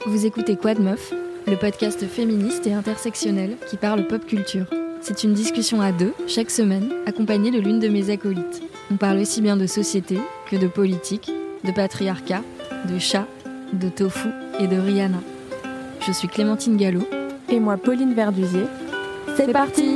Vous écoutez Quoi de Meuf, le podcast féministe et intersectionnel qui parle pop culture. C'est une discussion à deux, chaque semaine, accompagnée de l'une de mes acolytes. On parle aussi bien de société que de politique, de patriarcat, de chat, de tofu et de Rihanna. Je suis Clémentine Gallo. Et moi, Pauline Verdusier. C'est parti!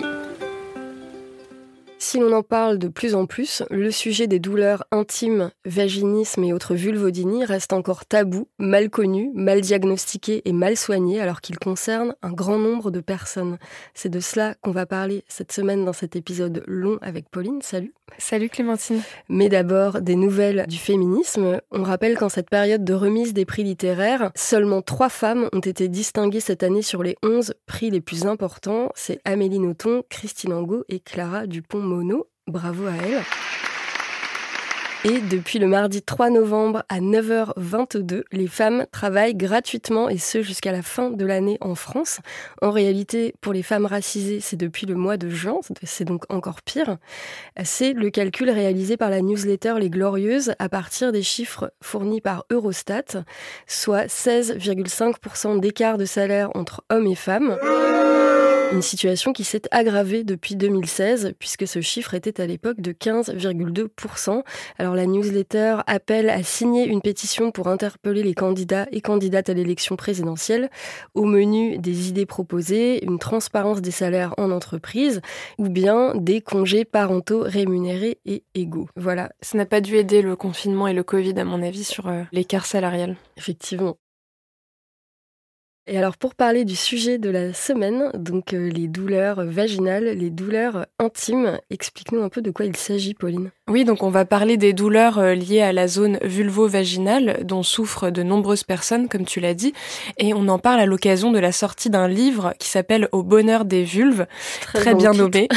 Si l'on en parle de plus en plus, le sujet des douleurs intimes, vaginisme et autres vulvodynie reste encore tabou, mal connu, mal diagnostiqué et mal soigné alors qu'il concerne un grand nombre de personnes. C'est de cela qu'on va parler cette semaine dans cet épisode long avec Pauline. Salut! Salut Clémentine. Mais d'abord, des nouvelles du féminisme. On rappelle qu'en cette période de remise des prix littéraires, seulement 3 femmes ont été distinguées cette année sur les 11 prix les plus importants. C'est Amélie Nothomb, Christine Angot et Clara Dupont-Moreau. Bravo à elles. Et depuis le mardi 3 novembre à 9h22, les femmes travaillent gratuitement et ce jusqu'à la fin de l'année en France. En réalité, pour les femmes racisées, c'est depuis le mois de juin, c'est donc encore pire. C'est le calcul réalisé par la newsletter Les Glorieuses à partir des chiffres fournis par Eurostat, soit 16,5% d'écart de salaire entre hommes et femmes. Une situation qui s'est aggravée depuis 2016, puisque ce chiffre était à l'époque de 15,2%. Alors la newsletter appelle à signer une pétition pour interpeller les candidats et candidates à l'élection présidentielle. Au menu des idées proposées, une transparence des salaires en entreprise, ou bien des congés parentaux rémunérés et égaux. Voilà. Ça n'a pas dû aider le confinement et le Covid, à mon avis, sur l'écart salarial. Effectivement. Et alors pour parler du sujet de la semaine, donc les douleurs vaginales, les douleurs intimes, explique-nous un peu de quoi il s'agit, Pauline. Oui, donc on va parler des douleurs liées à la zone vulvo-vaginale dont souffrent de nombreuses personnes, comme tu l'as dit, et on en parle à l'occasion de la sortie d'un livre qui s'appelle Au bonheur des vulves, très bien nommé.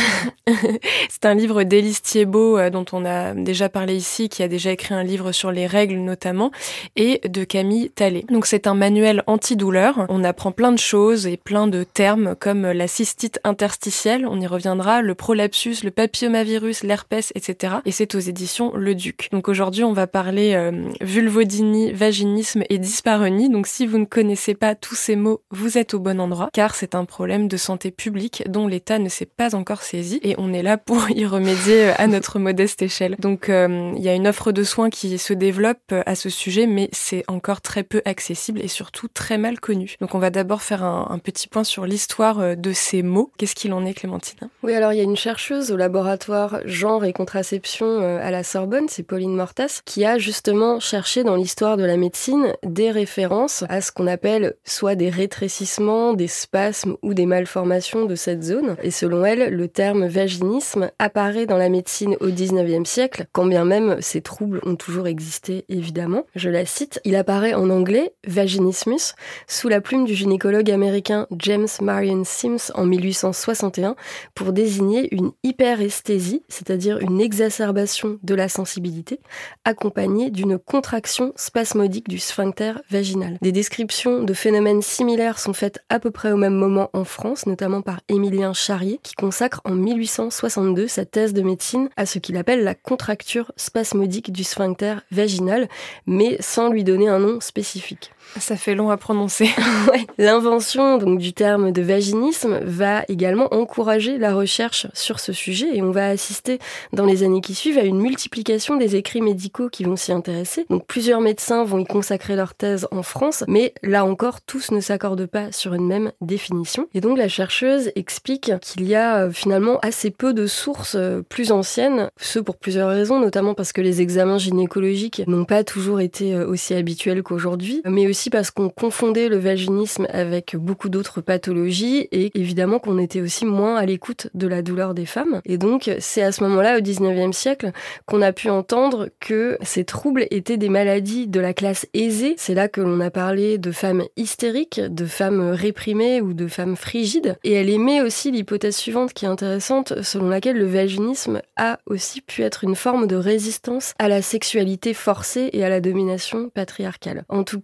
C'est un livre d'Élise Thiebaud dont on a déjà parlé ici, qui a déjà écrit un livre sur les règles notamment, et de Camille Talley. Donc c'est un manuel anti-douleur. On apprend plein de choses et plein de termes comme la cystite interstitielle, on y reviendra, le prolapsus, le papillomavirus, l'herpès, etc. Et c'est aux éditions Le Duc. Donc aujourd'hui, on va parler vulvodynie, vaginisme et dyspareunie. Donc si vous ne connaissez pas tous ces mots, vous êtes au bon endroit, car c'est un problème de santé publique dont l'État ne s'est pas encore saisi et on est là pour y remédier à notre modeste échelle. Donc il y a une offre de soins qui se développe à ce sujet, mais c'est encore très peu accessible et surtout très mal connu. Donc on va d'abord faire un petit point sur l'histoire de ces mots. Qu'est-ce qu'il en est, Clémentine ? Oui, alors il y a une chercheuse au laboratoire Genre et Contraception à la Sorbonne, c'est Pauline Mortas, qui a justement cherché dans l'histoire de la médecine des références à ce qu'on appelle soit des rétrécissements, des spasmes ou des malformations de cette zone. Et selon elle, le terme vaginisme apparaît dans la médecine au XIXe siècle, quand bien même ces troubles ont toujours existé, évidemment. Je la cite, il apparaît en anglais, vaginismus, sous la plume du gynécologue américain James Marion Sims en 1861 pour désigner une hyperesthésie, c'est-à-dire une exacerbation de la sensibilité, accompagnée d'une contraction spasmodique du sphincter vaginal. Des descriptions de phénomènes similaires sont faites à peu près au même moment en France, notamment par Émilien Charrier, qui consacre en 1862 sa thèse de médecine à ce qu'il appelle la contracture spasmodique du sphincter vaginal, mais sans lui donner un nom spécifique. Ça fait long à prononcer. Ouais. L'invention donc du terme de vaginisme va également encourager la recherche sur ce sujet et on va assister dans les années qui suivent à une multiplication des écrits médicaux qui vont s'y intéresser. Donc plusieurs médecins vont y consacrer leur thèse en France, mais là encore tous ne s'accordent pas sur une même définition. Et donc la chercheuse explique qu'il y a finalement assez peu de sources plus anciennes, ce pour plusieurs raisons, notamment parce que les examens gynécologiques n'ont pas toujours été aussi habituels qu'aujourd'hui, mais aussi parce qu'on confondait le vaginisme avec beaucoup d'autres pathologies et évidemment qu'on était aussi moins à l'écoute de la douleur des femmes. Et donc, c'est à ce moment-là, au XIXe siècle, qu'on a pu entendre que ces troubles étaient des maladies de la classe aisée. C'est là que l'on a parlé de femmes hystériques, de femmes réprimées ou de femmes frigides. Et elle émet aussi l'hypothèse suivante qui est intéressante, selon laquelle le vaginisme a aussi pu être une forme de résistance à la sexualité forcée et à la domination patriarcale. En tout cas,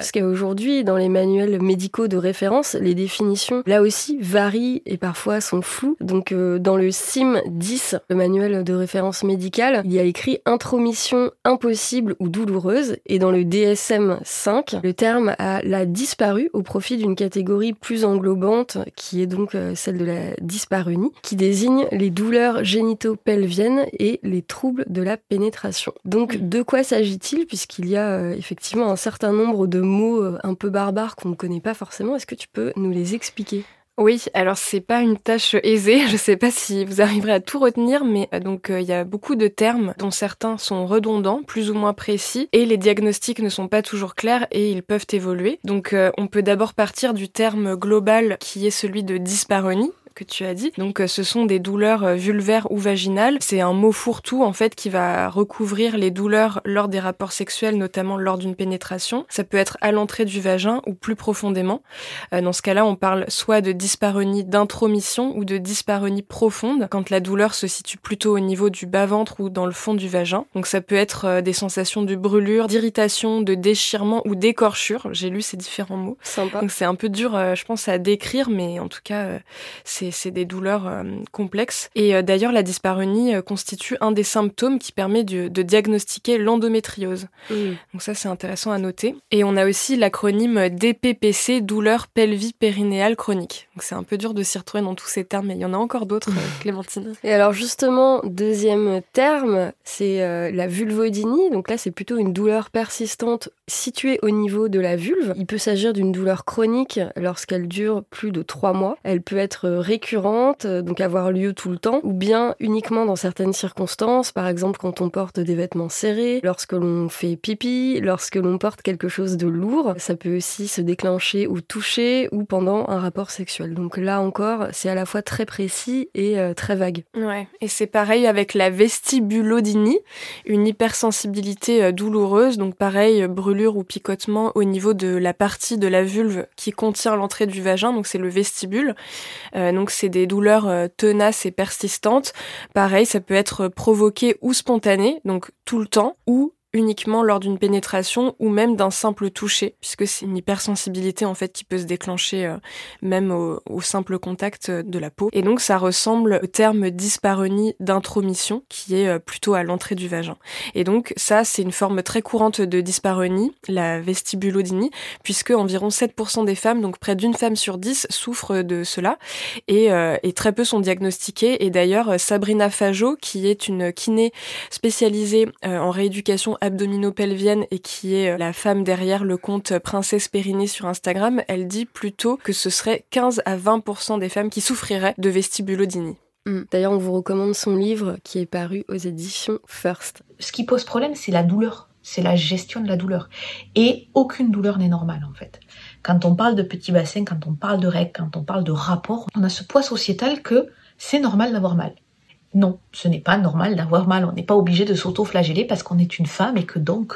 parce qu'aujourd'hui, dans les manuels médicaux de référence, les définitions, là aussi, varient et parfois sont floues. Donc, dans le CIM 10, le manuel de référence médicale, il y a écrit « intromission impossible ou douloureuse » et dans le DSM 5, le terme a disparu au profit d'une catégorie plus englobante qui est donc celle de la dyspareunie, qui désigne les douleurs génito-pelviennes et les troubles de la pénétration. Donc, de quoi s'agit-il, puisqu'il y a effectivement un certain nombre de mots un peu barbares qu'on ne connaît pas forcément. Est-ce que tu peux nous les expliquer ? Oui, alors c'est pas une tâche aisée, je sais pas si vous arriverez à tout retenir, mais donc il y a beaucoup de termes dont certains sont redondants, plus ou moins précis, et les diagnostics ne sont pas toujours clairs et ils peuvent évoluer. Donc on peut d'abord partir du terme global qui est celui de dyspareunie, que tu as dit. Donc ce sont des douleurs vulvaires ou vaginales. C'est un mot fourre-tout en fait qui va recouvrir les douleurs lors des rapports sexuels, notamment lors d'une pénétration. Ça peut être à l'entrée du vagin ou plus profondément. Dans ce cas-là, on parle soit de dyspareunie d'intromission ou de dyspareunie profonde, quand la douleur se situe plutôt au niveau du bas-ventre ou dans le fond du vagin. Donc ça peut être des sensations de brûlure, d'irritation, de déchirement ou d'écorchure. J'ai lu ces différents mots. Sympa. Donc c'est un peu dur, je pense, à décrire, mais en tout cas, c'est des douleurs complexes. Et d'ailleurs, la dyspareunie constitue un des symptômes qui permet de diagnostiquer l'endométriose. Donc ça, c'est intéressant à noter. Et on a aussi l'acronyme DPPC, douleur pelvie-périnéale chronique. Donc c'est un peu dur de s'y retrouver dans tous ces termes, mais il y en a encore d'autres, Clémentine. Et alors justement, deuxième terme, c'est la vulvodynie. Donc là, c'est plutôt une douleur persistante située au niveau de la vulve. Il peut s'agir d'une douleur chronique lorsqu'elle dure plus de 3 mois. Elle peut être récurrente, donc avoir lieu tout le temps, ou bien uniquement dans certaines circonstances, par exemple quand on porte des vêtements serrés, lorsque l'on fait pipi, lorsque l'on porte quelque chose de lourd. Ça peut aussi se déclencher au toucher ou pendant un rapport sexuel. Donc là encore, c'est à la fois très précis et très vague. Ouais, et c'est pareil avec la vestibulodynie, une hypersensibilité douloureuse, donc pareil, brûlure ou picotement au niveau de la partie de la vulve qui contient l'entrée du vagin, donc c'est le vestibule. Donc c'est des douleurs tenaces et persistantes. Pareil, ça peut être provoqué ou spontané, donc tout le temps, ou uniquement lors d'une pénétration ou même d'un simple toucher, puisque c'est une hypersensibilité en fait qui peut se déclencher même au simple contact de la peau. Et donc ça ressemble au terme dyspareunie d'intromission qui est plutôt à l'entrée du vagin. Et donc ça, c'est une forme très courante de dyspareunie, la vestibulodynie, puisque environ 7% des femmes, donc près d'une femme sur 10, souffrent de cela et très peu sont diagnostiquées. Et d'ailleurs, Sabrina Fajo, qui est une kiné spécialisée en rééducation abdominopelvienne et qui est la femme derrière le compte Princesse Périnée sur Instagram, elle dit plutôt que ce serait 15 à 20% des femmes qui souffriraient de vestibulodynie. D'ailleurs, on vous recommande son livre qui est paru aux éditions First. Ce qui pose problème, c'est la douleur. C'est la gestion de la douleur. Et aucune douleur n'est normale, en fait. Quand on parle de petit bassin, quand on parle de règles, quand on parle de rapport, on a ce poids sociétal que c'est normal d'avoir mal. Non, ce n'est pas normal d'avoir mal. On n'est pas obligé de s'auto-flageller parce qu'on est une femme et que donc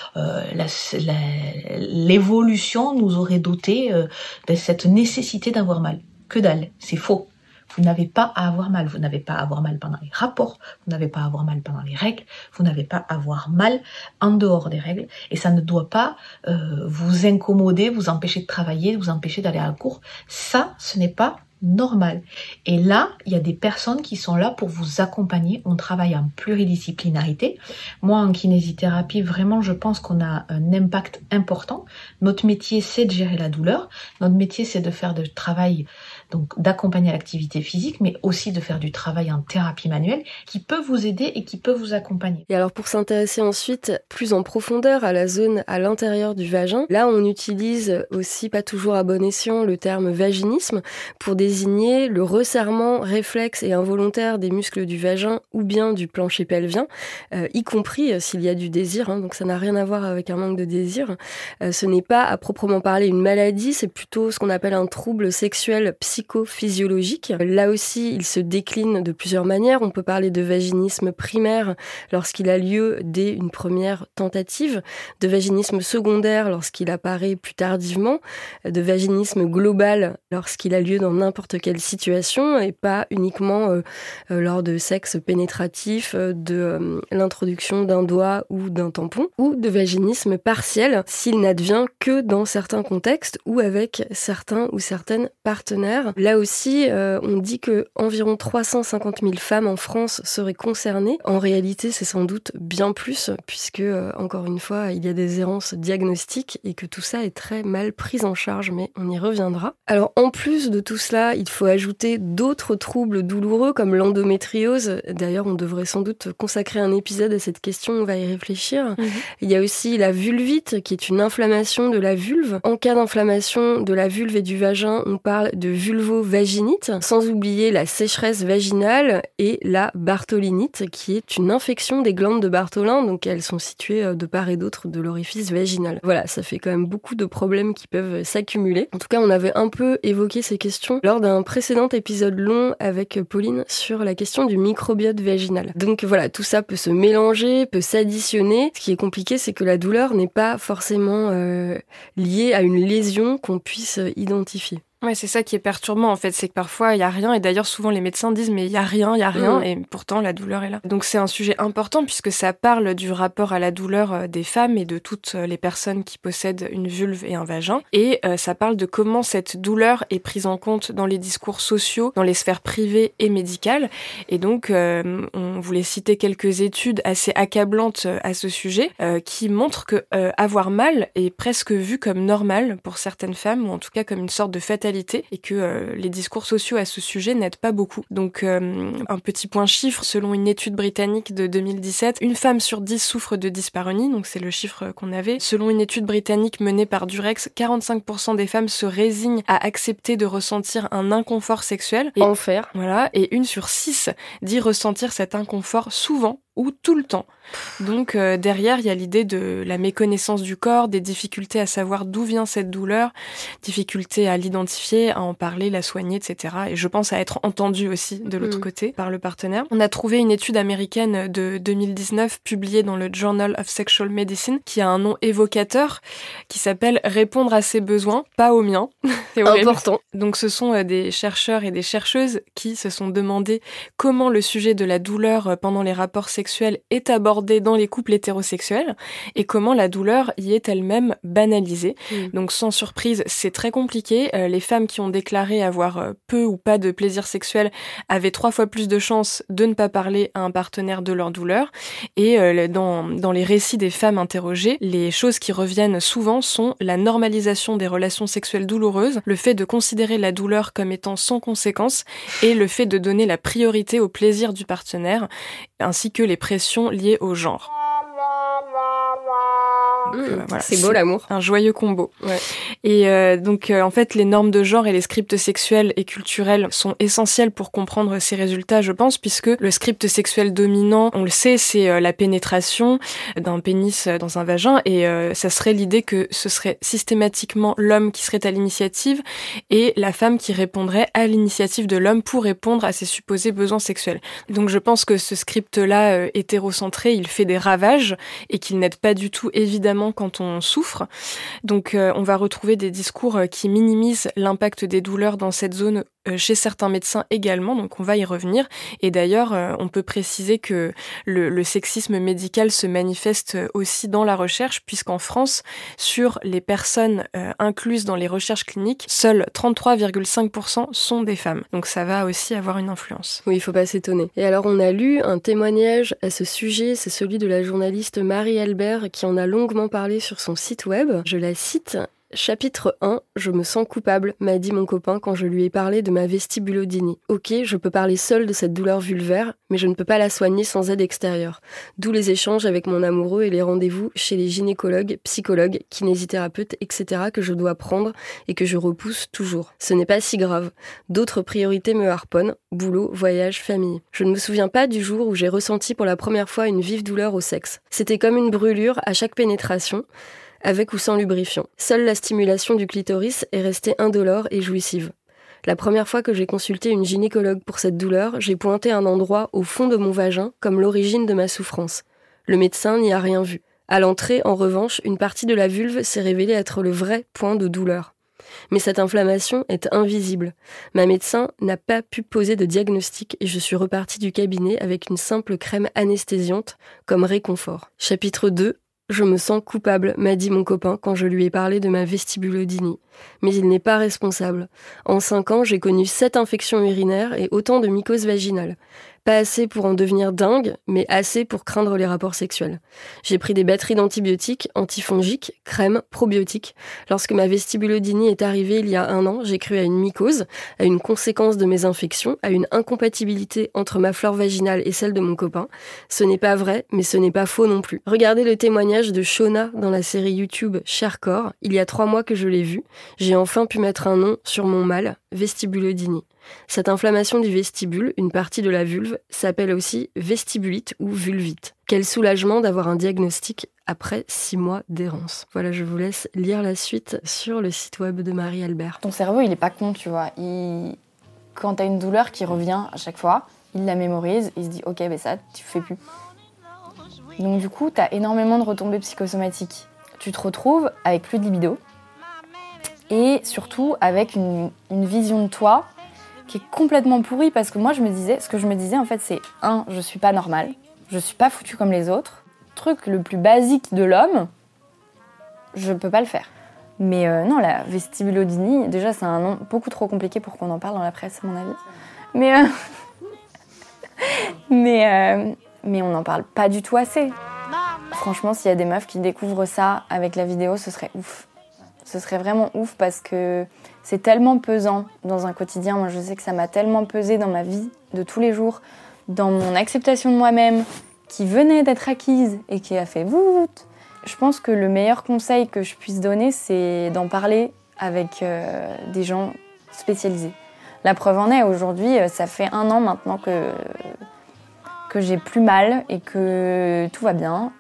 l'évolution nous aurait doté de cette nécessité d'avoir mal. Que dalle, c'est faux. Vous n'avez pas à avoir mal. Vous n'avez pas à avoir mal pendant les rapports. Vous n'avez pas à avoir mal pendant les règles. Vous n'avez pas à avoir mal en dehors des règles. Et ça ne doit pas vous incommoder, vous empêcher de travailler, vous empêcher d'aller à la cour. Ça, ce n'est pas normal. Et là, il y a des personnes qui sont là pour vous accompagner. On travaille en pluridisciplinarité. Moi, en kinésithérapie, vraiment, je pense qu'on a un impact important. Notre métier, c'est de gérer la douleur. Notre métier, c'est de faire du travail, donc d'accompagner à l'activité physique, mais aussi de faire du travail en thérapie manuelle qui peut vous aider et qui peut vous accompagner. Et alors, pour s'intéresser ensuite plus en profondeur à la zone à l'intérieur du vagin, là, on utilise aussi, pas toujours à bon escient, le terme vaginisme pour désigner le resserrement réflexe et involontaire des muscles du vagin ou bien du plancher pelvien, y compris s'il y a du désir, hein, donc ça n'a rien à voir avec un manque de désir. Ce n'est pas à proprement parler une maladie, c'est plutôt ce qu'on appelle un trouble sexuel psychologique psychophysiologique. Là aussi, il se décline de plusieurs manières. On peut parler de vaginisme primaire lorsqu'il a lieu dès une première tentative, de vaginisme secondaire lorsqu'il apparaît plus tardivement, de vaginisme global lorsqu'il a lieu dans n'importe quelle situation et pas uniquement lors de sexe pénétratif, de l'introduction d'un doigt ou d'un tampon, ou de vaginisme partiel s'il n'advient que dans certains contextes ou avec certains ou certaines partenaires. Là aussi, on dit que environ 350 000 femmes en France seraient concernées. En réalité, c'est sans doute bien plus, puisque, encore une fois, il y a des errances diagnostiques et que tout ça est très mal pris en charge, mais on y reviendra. Alors, en plus de tout cela, il faut ajouter d'autres troubles douloureux comme l'endométriose. D'ailleurs, on devrait sans doute consacrer un épisode à cette question, on va y réfléchir. Il y a aussi la vulvite, qui est une inflammation de la vulve. En cas d'inflammation de la vulve et du vagin, on parle de vulvovaginite, sans oublier la sécheresse vaginale et la bartholinite, qui est une infection des glandes de Bartholin, donc elles sont situées de part et d'autre de l'orifice vaginal. Voilà, ça fait quand même beaucoup de problèmes qui peuvent s'accumuler. En tout cas, on avait un peu évoqué ces questions lors d'un précédent épisode long avec Pauline sur la question du microbiote vaginal. Donc voilà, tout ça peut se mélanger, peut s'additionner. Ce qui est compliqué, c'est que la douleur n'est pas forcément liée à une lésion qu'on puisse identifier. Ouais, c'est ça qui est perturbant en fait, c'est que parfois il y a rien et d'ailleurs souvent les médecins disent mais il y a rien et pourtant la douleur est là. Donc c'est un sujet important puisque ça parle du rapport à la douleur des femmes et de toutes les personnes qui possèdent une vulve et un vagin et ça parle de comment cette douleur est prise en compte dans les discours sociaux, dans les sphères privées et médicales et donc on voulait citer quelques études assez accablantes à ce sujet qui montrent que avoir mal est presque vu comme normal pour certaines femmes ou en tout cas comme une sorte de fatalité et que les discours sociaux à ce sujet n'aident pas beaucoup. Donc un petit point chiffre, selon une étude britannique de 2017, une femme sur 10 souffre de dyspareunie, donc c'est le chiffre qu'on avait. Selon une étude britannique menée par Durex, 45% des femmes se résignent à accepter de ressentir un inconfort sexuel. Et, Enfer. Voilà, et 1 sur 6 dit ressentir cet inconfort souvent ou tout le temps. Donc derrière, il y a l'idée de la méconnaissance du corps, des difficultés à savoir d'où vient cette douleur, difficultés à l'identifier, à en parler, la soigner, etc. Et je pense à être entendue aussi de l'autre côté par le partenaire. On a trouvé une étude américaine de 2019 publiée dans le Journal of Sexual Medicine qui a un nom évocateur qui s'appelle « Répondre à ses besoins, pas aux miens ». C'est important. Donc ce sont des chercheurs et des chercheuses qui se sont demandé comment le sujet de la douleur pendant les rapports sexuels est abordé dans les couples hétérosexuels et comment la douleur y est elle-même banalisée. Donc sans surprise, c'est très compliqué. Les femmes qui ont déclaré avoir peu ou pas de plaisir sexuel avaient 3 fois plus de chances de ne pas parler à un partenaire de leur douleur. Et dans les récits des femmes interrogées, les choses qui reviennent souvent sont la normalisation des relations sexuelles douloureuses, le fait de considérer la douleur comme étant sans conséquence et le fait de donner la priorité au plaisir du partenaire, ainsi que les pressions liées au genre. Voilà, c'est beau l'amour. Un joyeux combo. Ouais. Et donc en fait les normes de genre et les scripts sexuels et culturels sont essentiels pour comprendre ces résultats, je pense, puisque le script sexuel dominant, on le sait, c'est la pénétration d'un pénis dans un vagin et ça serait l'idée que ce serait systématiquement l'homme qui serait à l'initiative et la femme qui répondrait à l'initiative de l'homme pour répondre à ses supposés besoins sexuels. Donc je pense que ce script-là hétérocentré, il fait des ravages et qu'il n'aide pas du tout évidemment quand on souffre. Donc on va retrouver des discours qui minimisent l'impact des douleurs dans cette zone chez certains médecins également, donc on va y revenir. Et d'ailleurs, on peut préciser que le sexisme médical se manifeste aussi dans la recherche, puisqu'en France, sur les personnes incluses dans les recherches cliniques, seuls 33,5% sont des femmes. Donc ça va aussi avoir une influence. Oui, il faut pas s'étonner. Et alors, on a lu un témoignage à ce sujet, c'est celui de la journaliste Marie Albert, qui en a longuement parlé sur son site web. Je la cite. Chapitre 1, je me sens coupable, m'a dit mon copain quand je lui ai parlé de ma vestibulodynie. Ok, je peux parler seule de cette douleur vulvaire, mais je ne peux pas la soigner sans aide extérieure. D'où les échanges avec mon amoureux et les rendez-vous chez les gynécologues, psychologues, kinésithérapeutes, etc. que je dois prendre et que je repousse toujours. Ce n'est pas si grave. D'autres priorités me harponnent, boulot, voyage, famille. Je ne me souviens pas du jour où j'ai ressenti pour la première fois une vive douleur au sexe. C'était comme une brûlure à chaque pénétration, avec ou sans lubrifiant. Seule la stimulation du clitoris est restée indolore et jouissive. La première fois que j'ai consulté une gynécologue pour cette douleur, j'ai pointé un endroit au fond de mon vagin comme l'origine de ma souffrance. Le médecin n'y a rien vu. À l'entrée, en revanche, une partie de la vulve s'est révélée être le vrai point de douleur. Mais cette inflammation est invisible. Ma médecin n'a pas pu poser de diagnostic et je suis repartie du cabinet avec une simple crème anesthésiante comme réconfort. Chapitre 2. Je me sens coupable, m'a dit mon copain quand je lui ai parlé de ma vestibulodynie. Mais il n'est pas responsable. En 5 ans, j'ai connu 7 infections urinaires et autant de mycoses vaginales. Pas assez pour en devenir dingue, mais assez pour craindre les rapports sexuels. J'ai pris des batteries d'antibiotiques, antifongiques, crèmes, probiotiques. Lorsque ma vestibulodynie est arrivée il y a 1 an, j'ai cru à une mycose, à une conséquence de mes infections, à une incompatibilité entre ma flore vaginale et celle de mon copain. Ce n'est pas vrai, mais ce n'est pas faux non plus. Regardez le témoignage de Shona dans la série YouTube Cher Corps. Il y a 3 mois que je l'ai vu. J'ai enfin pu mettre un nom sur mon mal, vestibulodynie. Cette inflammation du vestibule, une partie de la vulve, s'appelle aussi vestibulite ou vulvite. Quel soulagement d'avoir un diagnostic après 6 mois d'errance. Voilà, je vous laisse lire la suite sur le site web de Marie-Albert. Ton cerveau, il est pas con, tu vois. Quand t'as une douleur qui revient à chaque fois, il la mémorise, il se dit « Ok, ben ça, tu fais plus ». Donc du coup, t'as énormément de retombées psychosomatiques. Tu te retrouves avec plus de libido et surtout avec une vision de toi qui est complètement pourrie parce que moi, ce que je me disais en fait, c'est je suis pas normale, je suis pas foutue comme les autres. Le truc le plus basique de l'homme, je peux pas le faire. Mais non, la vestibulodynie, déjà, c'est un nom beaucoup trop compliqué pour qu'on en parle dans la presse, à mon avis. Mais on n'en parle pas du tout assez. Franchement, s'il y a des meufs qui découvrent ça avec la vidéo, ce serait ouf. Ce serait vraiment ouf parce que c'est tellement pesant dans un quotidien. Moi, je sais que ça m'a tellement pesé dans ma vie de tous les jours, dans mon acceptation de moi-même, qui venait d'être acquise et qui a fait voûte. Je pense que le meilleur conseil que je puisse donner, c'est d'en parler avec des gens spécialisés. La preuve en est, aujourd'hui, ça fait 1 an maintenant que j'ai plus mal et que tout va bien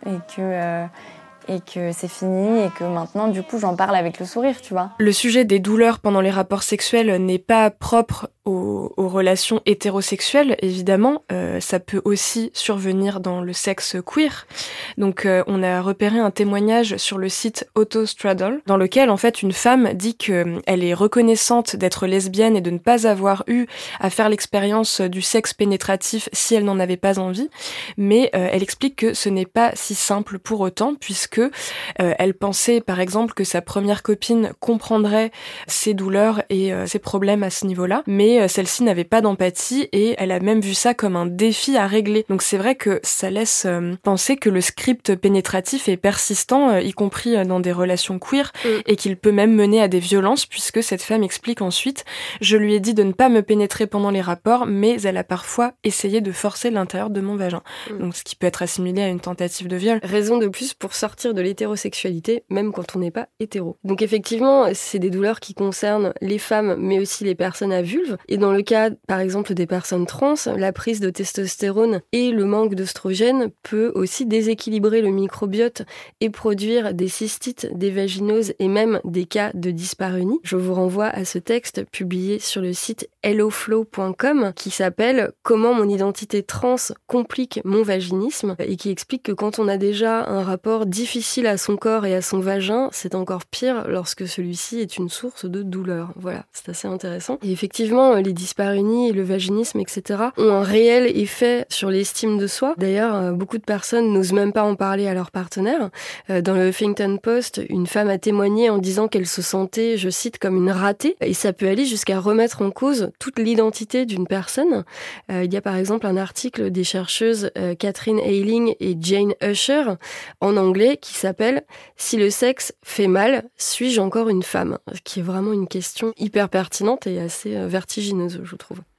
et que c'est fini et que maintenant, du coup, j'en parle avec le sourire, tu vois. Le sujet des douleurs pendant les rapports sexuels n'est pas propre aux relations hétérosexuelles, évidemment. Ça peut aussi survenir dans le sexe queer. Donc, on a repéré un témoignage sur le site Autostraddle, dans lequel, en fait, une femme dit qu'elle est reconnaissante d'être lesbienne et de ne pas avoir eu à faire l'expérience du sexe pénétratif si elle n'en avait pas envie. Mais elle explique que ce n'est pas si simple pour autant, puisque elle pensait, par exemple, que sa première copine comprendrait ses douleurs et ses problèmes à ce niveau-là, mais celle-ci n'avait pas d'empathie et elle a même vu ça comme un défi à régler. Donc c'est vrai que ça laisse penser que le script pénétratif est persistant, y compris dans des relations queer, et qu'il peut même mener à des violences, puisque cette femme explique ensuite « Je lui ai dit de ne pas me pénétrer pendant les rapports, mais elle a parfois essayé de forcer l'intérieur de mon vagin. » Donc ce qui peut être assimilé à une tentative de viol. Raison de plus pour sortir de l'hétérosexualité, même quand on n'est pas hétéro. Donc effectivement, c'est des douleurs qui concernent les femmes, mais aussi les personnes à vulve. Et dans le cas, par exemple, des personnes trans, la prise de testostérone et le manque d'œstrogène peut aussi déséquilibrer le microbiote et produire des cystites, des vaginoses et même des cas de dyspareunie. Je vous renvoie à ce texte publié sur le site helloflow.com qui s'appelle « Comment mon identité trans complique mon vaginisme » et qui explique que quand on a déjà un rapport difficile à son corps et à son vagin, c'est encore pire lorsque celui-ci est une source de douleur. Voilà, c'est assez intéressant. Et effectivement, les dyspareunies et le vaginisme, etc. ont un réel effet sur l'estime de soi. D'ailleurs, beaucoup de personnes n'osent même pas en parler à leur partenaire. Dans le Huffington Post, une femme a témoigné en disant qu'elle se sentait, je cite, comme une ratée. Et ça peut aller jusqu'à remettre en cause toute l'identité d'une personne. Il y a par exemple un article des chercheuses Catherine Ayling et Jane Usher en anglais qui s'appelle « Si le sexe fait mal, suis-je encore une femme ?» qui est vraiment une question hyper pertinente et assez vertigineuse, je trouve.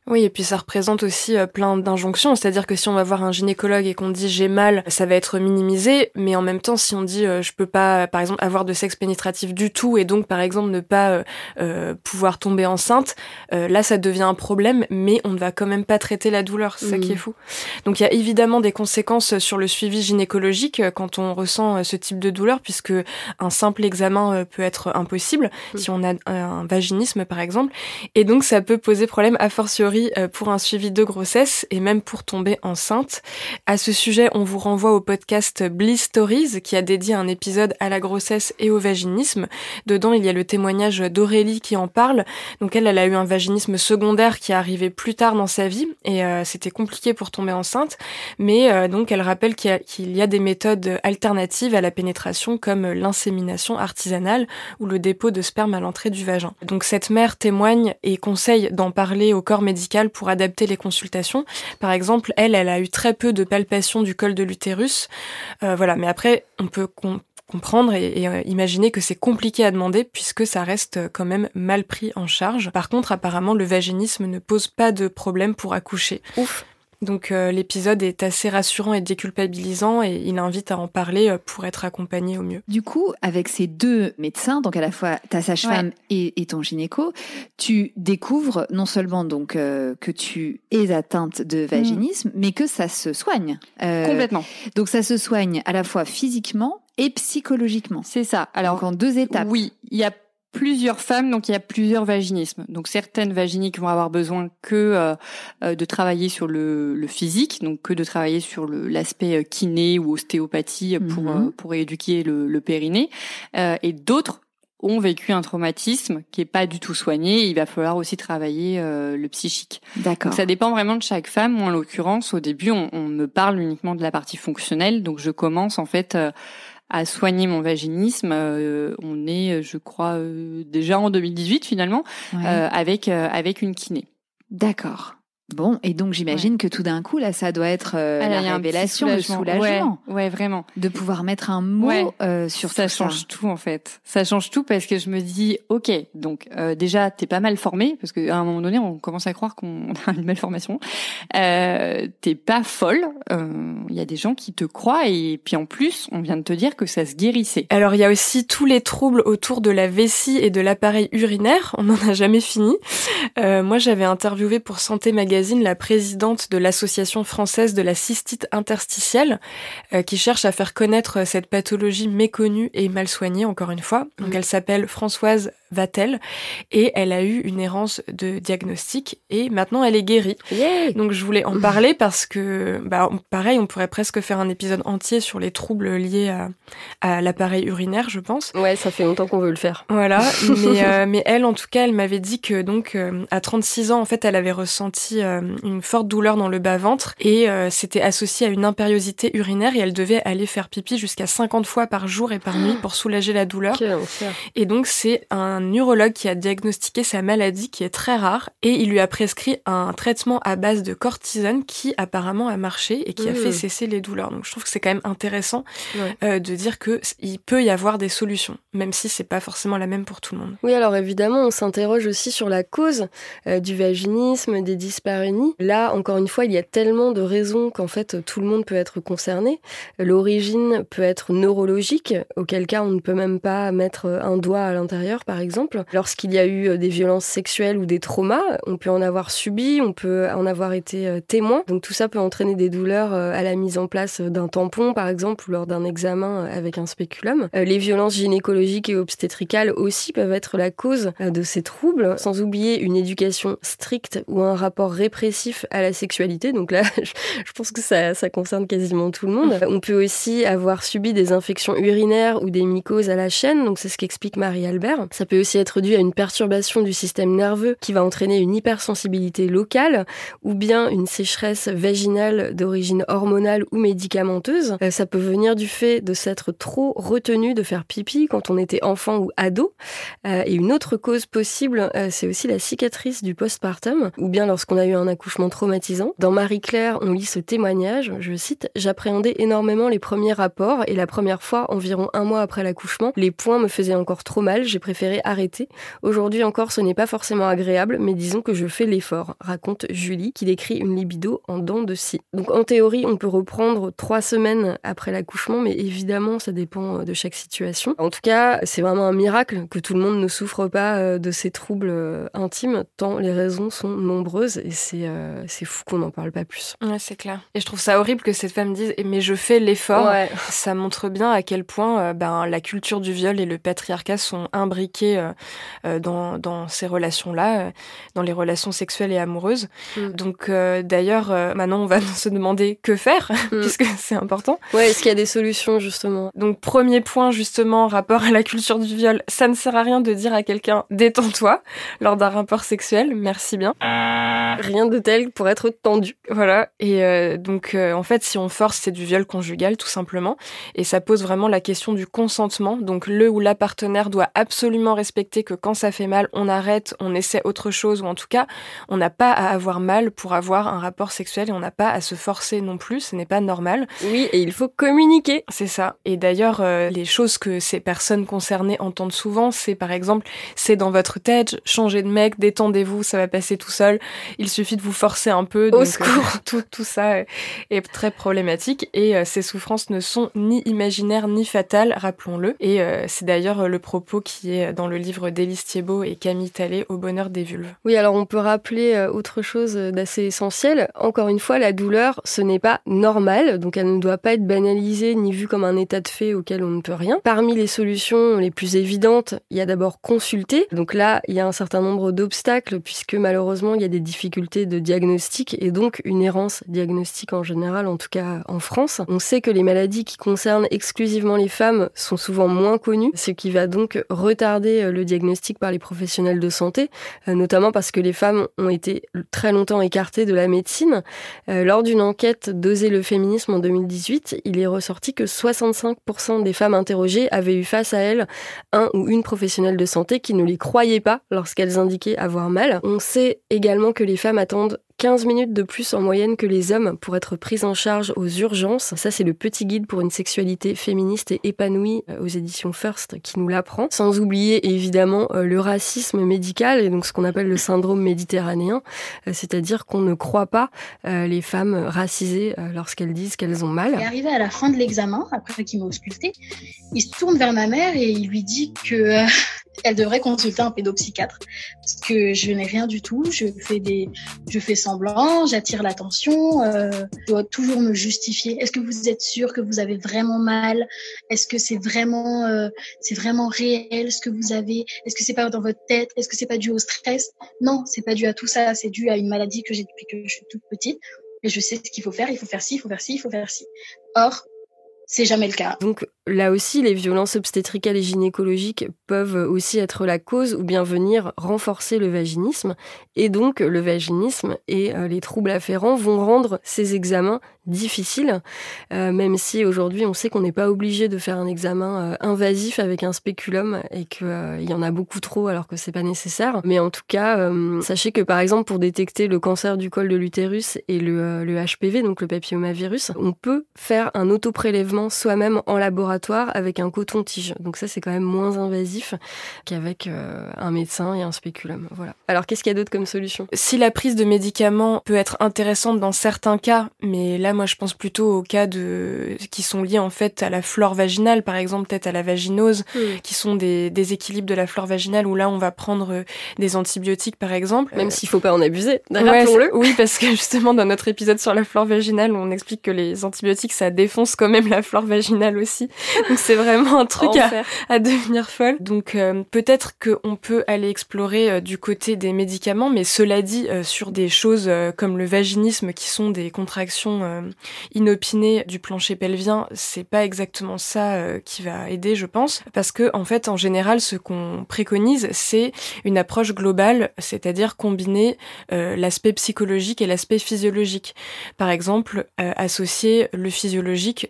Oui, et puis ça représente aussi plein d'injonctions, c'est-à-dire que si on va voir un gynécologue et qu'on dit j'ai mal, ça va être minimisé, mais en même temps si on dit je peux pas par exemple avoir de sexe pénétratif du tout et donc par exemple ne pas pouvoir tomber enceinte, là ça devient un problème, mais on ne va quand même pas traiter la douleur, c'est ça qui est fou. Donc il y a évidemment des conséquences sur le suivi gynécologique quand on ressent ce type de douleur, puisque un simple examen peut être impossible si on a un vaginisme par exemple, et donc ça peut poser problème a fortiori pour un suivi de grossesse et même pour tomber enceinte. À ce sujet, on vous renvoie au podcast Bliss Stories qui a dédié un épisode à la grossesse et au vaginisme. Dedans, il y a le témoignage d'Aurélie qui en parle. Donc elle a eu un vaginisme secondaire qui est arrivé plus tard dans sa vie et c'était compliqué pour tomber enceinte. Mais donc elle rappelle qu'il y a des méthodes alternatives à la pénétration comme l'insémination artisanale ou le dépôt de sperme à l'entrée du vagin. Donc cette mère témoigne et conseille d'en parler au corps médical pour adapter les consultations. Par exemple, elle a eu très peu de palpations du col de l'utérus. Voilà, mais après, on peut comprendre et imaginer que c'est compliqué à demander puisque ça reste quand même mal pris en charge. Par contre, apparemment, le vaginisme ne pose pas de problème pour accoucher. Ouf. Donc l'épisode est assez rassurant et déculpabilisant et il invite à en parler pour être accompagné au mieux. Du coup, avec ces deux médecins, donc à la fois ta sage-femme et ton gynéco, tu découvres non seulement donc que tu es atteinte de vaginisme, mais que ça se soigne. Complètement. Donc ça se soigne à la fois physiquement et psychologiquement. C'est ça. Alors donc en 2 étapes. Oui, il y a plusieurs femmes, donc il y a plusieurs vaginismes. Donc certaines vaginiques vont avoir besoin que de travailler sur le physique, donc que de travailler sur l'aspect kiné ou ostéopathie pour rééduquer le périnée, et d'autres ont vécu un traumatisme qui est pas du tout soigné. Il va falloir aussi travailler le psychique. D'accord. Donc ça dépend vraiment de chaque femme. Moi, en l'occurrence, au début, on me parle uniquement de la partie fonctionnelle, donc je commence en fait à soigner mon vaginisme. On est, je crois, déjà en 2018 finalement, avec une kiné. D'accord. Bon, et donc j'imagine que tout d'un coup, là, ça doit être la révélation, le soulagement. Ouais, vraiment. De pouvoir mettre un mot sur ça. Ça change tout, en fait. Ça change tout parce que je me dis, ok, donc déjà, t'es pas mal formée, parce qu'à un moment donné, on commence à croire qu'on a une malformation. T'es pas folle. Il y a des gens qui te croient, et puis en plus, on vient de te dire que ça se guérissait. Alors, il y a aussi tous les troubles autour de la vessie et de l'appareil urinaire. On n'en a jamais fini. Moi, j'avais interviewé pour Santé Magazine la présidente de l'Association française de la cystite interstitielle, qui cherche à faire connaître cette pathologie méconnue et mal soignée, encore une fois. Donc elle s'appelle Françoise Vatel, et elle a eu une errance de diagnostic, et maintenant elle est guérie. Yeah. Donc je voulais en parler parce que, pareil, on pourrait presque faire un épisode entier sur les troubles liés à l'appareil urinaire, je pense. Ouais, ça fait longtemps qu'on veut le faire. Voilà, mais elle, en tout cas, elle m'avait dit que donc à 36 ans, en fait, elle avait ressenti une forte douleur dans le bas-ventre, et c'était associé à une impériosité urinaire, et elle devait aller faire pipi jusqu'à 50 fois par jour et par nuit pour soulager la douleur. Quel enfer. Et donc c'est un neurologue qui a diagnostiqué sa maladie, qui est très rare, et il lui a prescrit un traitement à base de cortisone qui apparemment a marché et qui a fait cesser les douleurs. Donc je trouve que c'est quand même intéressant de dire que il peut y avoir des solutions, même si c'est pas forcément la même pour tout le monde. Oui, alors évidemment, on s'interroge aussi sur la cause du vaginisme, des dyspareunies. Là, encore une fois, il y a tellement de raisons qu'en fait, tout le monde peut être concerné. L'origine peut être neurologique, auquel cas on ne peut même pas mettre un doigt à l'intérieur, par exemple. Lorsqu'il y a eu des violences sexuelles ou des traumas, on peut en avoir subi, on peut en avoir été témoin. Donc tout ça peut entraîner des douleurs à la mise en place d'un tampon, par exemple, ou lors d'un examen avec un spéculum. Les violences gynécologiques et obstétricales aussi peuvent être la cause de ces troubles, sans oublier une éducation stricte ou un rapport répressif à la sexualité. Donc là, je pense que ça concerne quasiment tout le monde. On peut aussi avoir subi des infections urinaires ou des mycoses à la chaîne, donc c'est ce qu'explique Marie-Albert. Ça peut aussi être dû à une perturbation du système nerveux qui va entraîner une hypersensibilité locale ou bien une sécheresse vaginale d'origine hormonale ou médicamenteuse. Ça peut venir du fait de s'être trop retenu de faire pipi quand on était enfant ou ado. Et une autre cause possible, c'est aussi la cicatrice du postpartum, ou bien lorsqu'on a eu eu un accouchement traumatisant. Dans Marie-Claire, on lit ce témoignage, je cite, « J'appréhendais énormément les premiers rapports et la première fois, environ 1 mois après l'accouchement, les points me faisaient encore trop mal, j'ai préféré arrêter. Aujourd'hui encore, ce n'est pas forcément agréable, mais disons que je fais l'effort », raconte Julie, qui décrit une libido en dents de scie. Donc en théorie, on peut reprendre 3 semaines après l'accouchement, mais évidemment, ça dépend de chaque situation. En tout cas, c'est vraiment un miracle que tout le monde ne souffre pas de ces troubles intimes, tant les raisons sont nombreuses, et c'est fou qu'on n'en parle pas plus. Ouais, c'est clair. Et je trouve ça horrible que cette femme dise « mais je fais l'effort ». Ouais. Ça montre bien à quel point la culture du viol et le patriarcat sont imbriqués dans ces relations-là, dans les relations sexuelles et amoureuses. Donc d'ailleurs, maintenant on va se demander que faire, puisque c'est important. Ouais, est-ce qu'il y a des solutions justement ? Donc premier point justement, rapport à la culture du viol, ça ne sert à rien de dire à quelqu'un « détends-toi » lors d'un rapport sexuel, merci bien. Rien de tel pour être tendu. Voilà, et donc en fait si on force, c'est du viol conjugal tout simplement, et ça pose vraiment la question du consentement. Donc le ou la partenaire doit absolument respecter que quand ça fait mal, on arrête, on essaie autre chose, ou en tout cas on n'a pas à avoir mal pour avoir un rapport sexuel, et on n'a pas à se forcer non plus, ce n'est pas normal. Oui, et il faut communiquer. C'est ça. Et d'ailleurs les choses que ces personnes concernées entendent souvent, c'est par exemple « c'est dans votre tête, changez de mec, détendez-vous, ça va passer tout seul, il suffit de vous forcer un peu ». Au secours. Tout ça est très problématique, et ces souffrances ne sont ni imaginaires ni fatales, rappelons-le. Et c'est d'ailleurs le propos qui est dans le livre d'Élise Thiebaud et Camille Talley, Au bonheur des vulves. Oui, alors on peut rappeler autre chose d'assez essentiel. Encore une fois, la douleur, ce n'est pas normal, donc elle ne doit pas être banalisée ni vue comme un état de fait auquel on ne peut rien. Parmi les solutions les plus évidentes, il y a d'abord consulter. Donc là, il y a un certain nombre d'obstacles, puisque malheureusement, il y a des difficultés de diagnostic et donc une errance diagnostique en général, en tout cas en France. On sait que les maladies qui concernent exclusivement les femmes sont souvent moins connues, ce qui va donc retarder le diagnostic par les professionnels de santé, notamment parce que les femmes ont été très longtemps écartées de la médecine. Lors d'une enquête d'Oser le féminisme en 2018, il est ressorti que 65% des femmes interrogées avaient eu face à elles un ou une professionnelle de santé qui ne les croyait pas lorsqu'elles indiquaient avoir mal. On sait également que les femmes attendent 15 minutes de plus en moyenne que les hommes pour être prises en charge aux urgences. Ça, c'est le petit guide pour une sexualité féministe et épanouie aux éditions First qui nous l'apprend. Sans oublier évidemment le racisme médical et donc ce qu'on appelle le syndrome méditerranéen, c'est-à-dire qu'on ne croit pas les femmes racisées lorsqu'elles disent qu'elles ont mal. Et arrivé à la fin de l'examen, après qu'il m'a ausculté, il se tourne vers ma mère et il lui dit que elle devrait consulter un pédopsychiatre parce que je n'ai rien du tout, je fais semblant, j'attire l'attention, je dois toujours me justifier. Est-ce que vous êtes sûr que vous avez vraiment mal? Est-ce que c'est vraiment réel ce que vous avez? Est-ce que c'est pas dans votre tête? Est-ce que c'est pas dû au stress? Non, c'est pas dû à tout ça, c'est dû à une maladie que j'ai depuis que je suis toute petite et je sais ce qu'il faut faire, il faut faire ci, il faut faire ci, il faut faire ci. Or, c'est jamais le cas. Donc là aussi, les violences obstétricales et gynécologiques peuvent aussi être la cause ou bien venir renforcer le vaginisme. Et donc, le vaginisme et les troubles afférents vont rendre ces examens difficiles, même si aujourd'hui, on sait qu'on n'est pas obligé de faire un examen invasif avec un spéculum et qu'il y en a beaucoup trop alors que c'est pas nécessaire. Mais en tout cas, sachez que par exemple, pour détecter le cancer du col de l'utérus et le HPV, donc le papillomavirus, on peut faire un autoprélèvement soi-même en laboratoire avec un coton-tige. Donc ça, c'est quand même moins invasif qu'avec un médecin et un spéculum. Voilà. Alors, qu'est-ce qu'il y a d'autre comme solution ? Si la prise de médicaments peut être intéressante dans certains cas, mais là, moi, je pense plutôt aux cas qui sont liés en fait à la flore vaginale, par exemple, peut-être à la vaginose, qui sont des déséquilibres de la flore vaginale, où là, on va prendre des antibiotiques, par exemple. Même s'il faut pas en abuser, rappelons-le. Oui, parce que justement, dans notre épisode sur la flore vaginale, on explique que les antibiotiques, ça défonce quand même la flore vaginale aussi. Donc c'est vraiment un truc à devenir folle. Donc peut-être qu'on peut aller explorer du côté des médicaments, mais cela dit, sur des choses comme le vaginisme, qui sont des contractions inopinées du plancher pelvien, c'est pas exactement ça qui va aider, je pense. Parce que en fait, en général, ce qu'on préconise, c'est une approche globale, c'est-à-dire combiner l'aspect psychologique et l'aspect physiologique. Par exemple, associer le physiologique, donc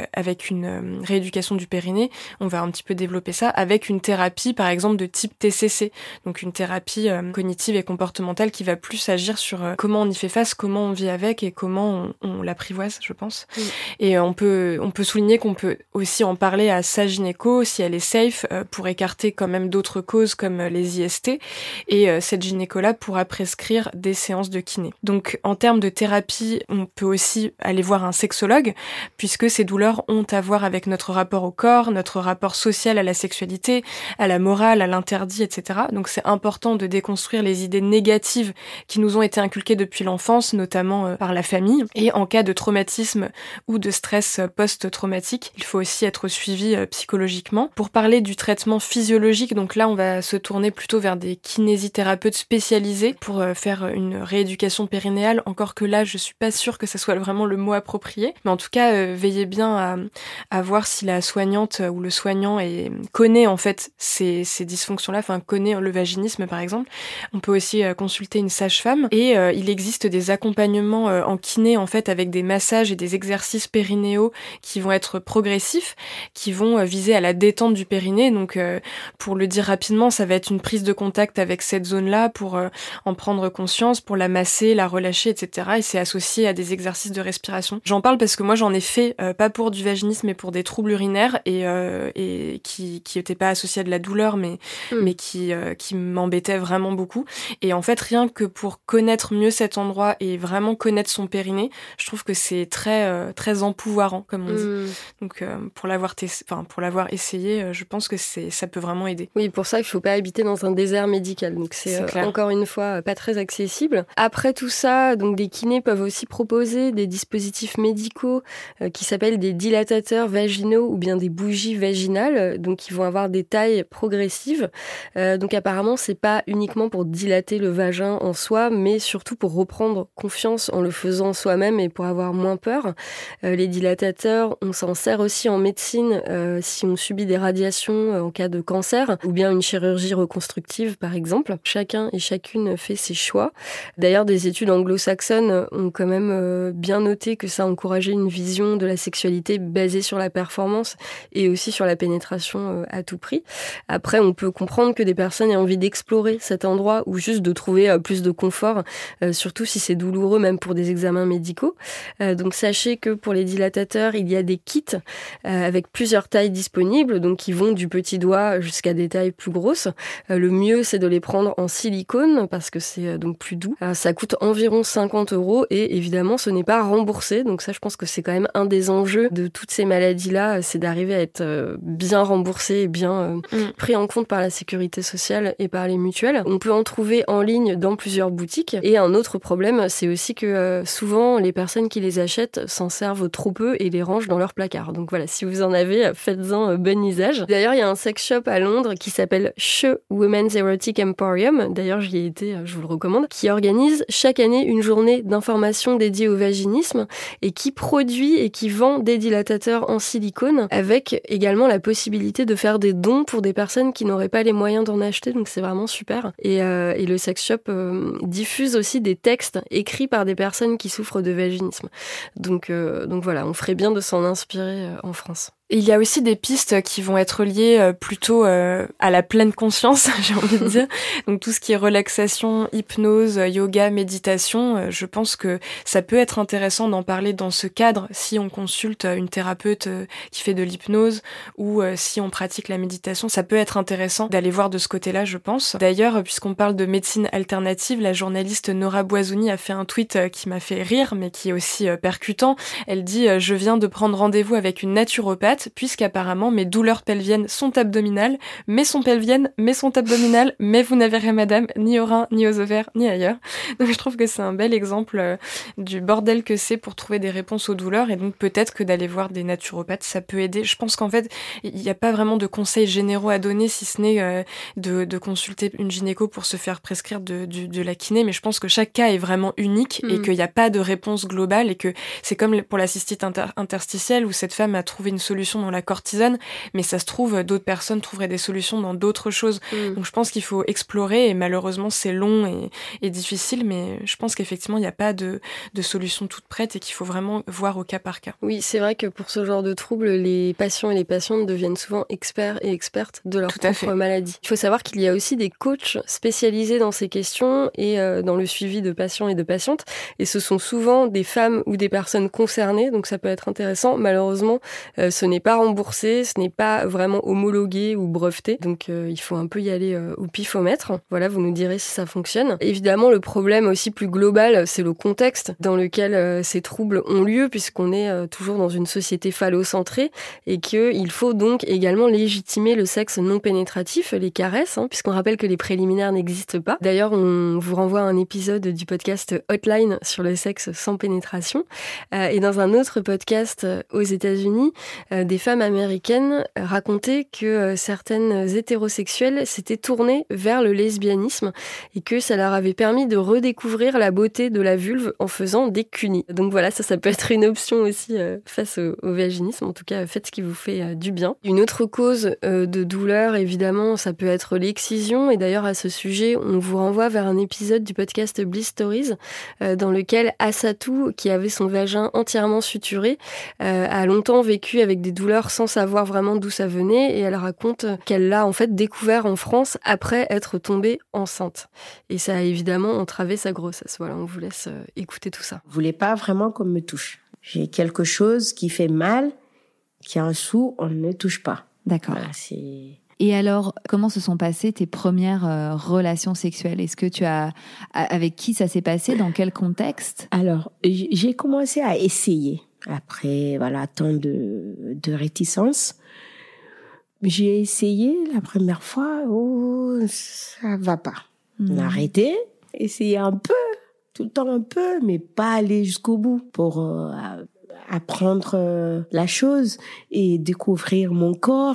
avec une rééducation du périnée, on va un petit peu développer ça, avec une thérapie par exemple de type TCC, donc une thérapie cognitive et comportementale qui va plus agir sur comment on y fait face, comment on vit avec et comment on l'apprivoise, je pense. Et on peut souligner qu'on peut aussi en parler à sa gynéco si elle est safe pour écarter quand même d'autres causes comme les IST, et cette gynéco-là pourra prescrire des séances de kiné. Donc en termes de thérapie, on peut aussi aller voir un sexologue, puisque ces douleurs ont à voir avec notre rapport au corps, notre rapport social à la sexualité, à la morale, à l'interdit, etc. Donc c'est important de déconstruire les idées négatives qui nous ont été inculquées depuis l'enfance, notamment par la famille. Et en cas de traumatisme ou de stress post-traumatique, il faut aussi être suivi psychologiquement. Pour parler du traitement physiologique, donc là on va se tourner plutôt vers des kinésithérapeutes spécialisés pour faire une rééducation périnéale, encore que là je suis pas sûre que ça soit vraiment le mot approprié, mais en tout cas veillez bien à voir si la soignante ou le soignant connaît en fait ces dysfonctions-là, enfin connaît le vaginisme par exemple. On peut aussi consulter une sage-femme, et il existe des accompagnements en kiné en fait avec des massages et des exercices périnéaux qui vont être progressifs, qui vont viser à la détente du périnée. Donc pour le dire rapidement, ça va être une prise de contact avec cette zone-là pour en prendre conscience, pour la masser, la relâcher, etc. Et c'est associé à des exercices de respiration. J'en parle parce que moi j'en ai fait, pas pour du vaginisme, mais pour des troubles urinaires, et qui étaient pas associés à de la douleur, mais qui m'embêtaient vraiment beaucoup. Et en fait, rien que pour connaître mieux cet endroit et vraiment connaître son périnée, je trouve que c'est très très empouvoirant, comme on dit. Donc pour l'avoir essayé, je pense que ça peut vraiment aider. Oui, pour ça, il faut pas habiter dans un désert médical. Donc c'est encore une fois pas très accessible. Après tout ça, donc des kinés peuvent aussi proposer des dispositifs médicaux qui s'appellent des dilatateurs vaginaux ou bien des bougies vaginales, donc qui vont avoir des tailles progressives. Donc apparemment, c'est pas uniquement pour dilater le vagin en soi, mais surtout pour reprendre confiance en le faisant soi-même et pour avoir moins peur. Les dilatateurs, on s'en sert aussi en médecine si on subit des radiations en cas de cancer ou bien une chirurgie reconstructive par exemple. Chacun et chacune fait ses choix. D'ailleurs, des études anglo-saxonnes ont quand même bien noté que ça encourageait une vision de la sexualité basée sur la performance et aussi sur la pénétration à tout prix. Après, on peut comprendre que des personnes aient envie d'explorer cet endroit ou juste de trouver plus de confort, surtout si c'est douloureux même pour des examens médicaux. Donc sachez que pour les dilatateurs, il y a des kits avec plusieurs tailles disponibles, donc qui vont du petit doigt jusqu'à des tailles plus grosses. Le mieux, c'est de les prendre en silicone parce que c'est donc plus doux. Ça coûte environ 50 € et évidemment, ce n'est pas remboursé. Donc ça, je pense que c'est quand même un des enjeux de toutes ces maladies-là, c'est d'arriver à être bien remboursé et bien pris en compte par la sécurité sociale et par les mutuelles. On peut en trouver en ligne dans plusieurs boutiques. Et un autre problème, c'est aussi que souvent, les personnes qui les achètent s'en servent trop peu et les rangent dans leur placard. Donc voilà, si vous en avez, faites-en bon usage. D'ailleurs, il y a un sex shop à Londres qui s'appelle She Women's Erotic Emporium. D'ailleurs, j'y ai été, je vous le recommande, qui organise chaque année une journée d'information dédiée au vaginisme et qui produit et qui vend des dilatateurs en silicone avec également la possibilité de faire des dons pour des personnes qui n'auraient pas les moyens d'en acheter. Donc c'est vraiment super. Et le sex shop diffuse aussi des textes écrits par des personnes qui souffrent de vaginisme. Donc voilà, on ferait bien de s'en inspirer en France. Il y a aussi des pistes qui vont être liées plutôt à la pleine conscience, j'ai envie de dire. Donc tout ce qui est relaxation, hypnose, yoga, méditation, je pense que ça peut être intéressant d'en parler dans ce cadre si on consulte une thérapeute qui fait de l'hypnose ou si on pratique la méditation. Ça peut être intéressant d'aller voir de ce côté-là, je pense. D'ailleurs, puisqu'on parle de médecine alternative, la journaliste Nora Boisouni a fait un tweet qui m'a fait rire, mais qui est aussi percutant. Elle dit « Je viens de prendre rendez-vous avec une naturopathe puisqu'apparemment mes douleurs pelviennes sont abdominales, mais sont pelviennes, mais sont abdominales, mais vous n'avez rien madame, ni aux reins, ni aux ovaires, ni ailleurs. » Donc je trouve que c'est un bel exemple du bordel que c'est pour trouver des réponses aux douleurs, et donc peut-être que d'aller voir des naturopathes, ça peut aider. Je pense qu'en fait, il n'y a pas vraiment de conseils généraux à donner, si ce n'est de consulter une gynéco pour se faire prescrire de la kiné, mais je pense que chaque cas est vraiment unique et qu'il n'y a pas de réponse globale, et que c'est comme pour la cystite interstitielle où cette femme a trouvé une solution solutions dans la cortisone, mais ça se trouve, d'autres personnes trouveraient des solutions dans d'autres choses. Donc je pense qu'il faut explorer, et malheureusement c'est long et difficile, mais je pense qu'effectivement il n'y a pas de solution toute prête et qu'il faut vraiment voir au cas par cas. Oui, c'est vrai que pour ce genre de troubles, les patients et les patientes deviennent souvent experts et expertes de leur propre maladie. Il faut savoir qu'il y a aussi des coachs spécialisés dans ces questions et dans le suivi de patients et de patientes, et ce sont souvent des femmes ou des personnes concernées, donc ça peut être intéressant. Malheureusement, ce n'est pas remboursé, ce n'est pas vraiment homologué ou breveté, donc il faut un peu y aller au pifomètre. Voilà, vous nous direz si ça fonctionne. Évidemment, le problème aussi plus global, c'est le contexte dans lequel ces troubles ont lieu, puisqu'on est toujours dans une société phallocentrée et qu'il faut donc également légitimer le sexe non pénétratif, les caresses, puisqu'on rappelle que les préliminaires n'existent pas. D'ailleurs, on vous renvoie à un épisode du podcast Hotline sur le sexe sans pénétration. Et dans un autre podcast aux États-Unis, des femmes américaines racontaient que certaines hétérosexuelles s'étaient tournées vers le lesbianisme et que ça leur avait permis de redécouvrir la beauté de la vulve en faisant des cunis. Donc voilà, ça peut être une option aussi face au vaginisme. En tout cas, faites ce qui vous fait du bien. Une autre cause de douleur, évidemment, ça peut être l'excision. Et d'ailleurs, à ce sujet, on vous renvoie vers un épisode du podcast Bliss Stories dans lequel Asatu, qui avait son vagin entièrement suturé, a longtemps vécu avec des douleurs sans savoir vraiment d'où ça venait, et elle raconte qu'elle l'a en fait découvert en France après être tombée enceinte. Et ça a évidemment entravé sa grossesse. Voilà, on vous laisse écouter tout ça. Je voulais pas vraiment qu'on me touche. J'ai quelque chose qui fait mal, qui a un sou, on ne touche pas. D'accord. Voilà, Et alors, comment se sont passées tes premières relations sexuelles ? Est-ce que avec qui ça s'est passé ? Dans quel contexte ? Alors, j'ai commencé à essayer. Après, voilà, tant de réticence. J'ai essayé la première fois, ça va pas. On a arrêté, essayé un peu, tout le temps un peu, mais pas aller jusqu'au bout pour apprendre la chose et découvrir mon corps,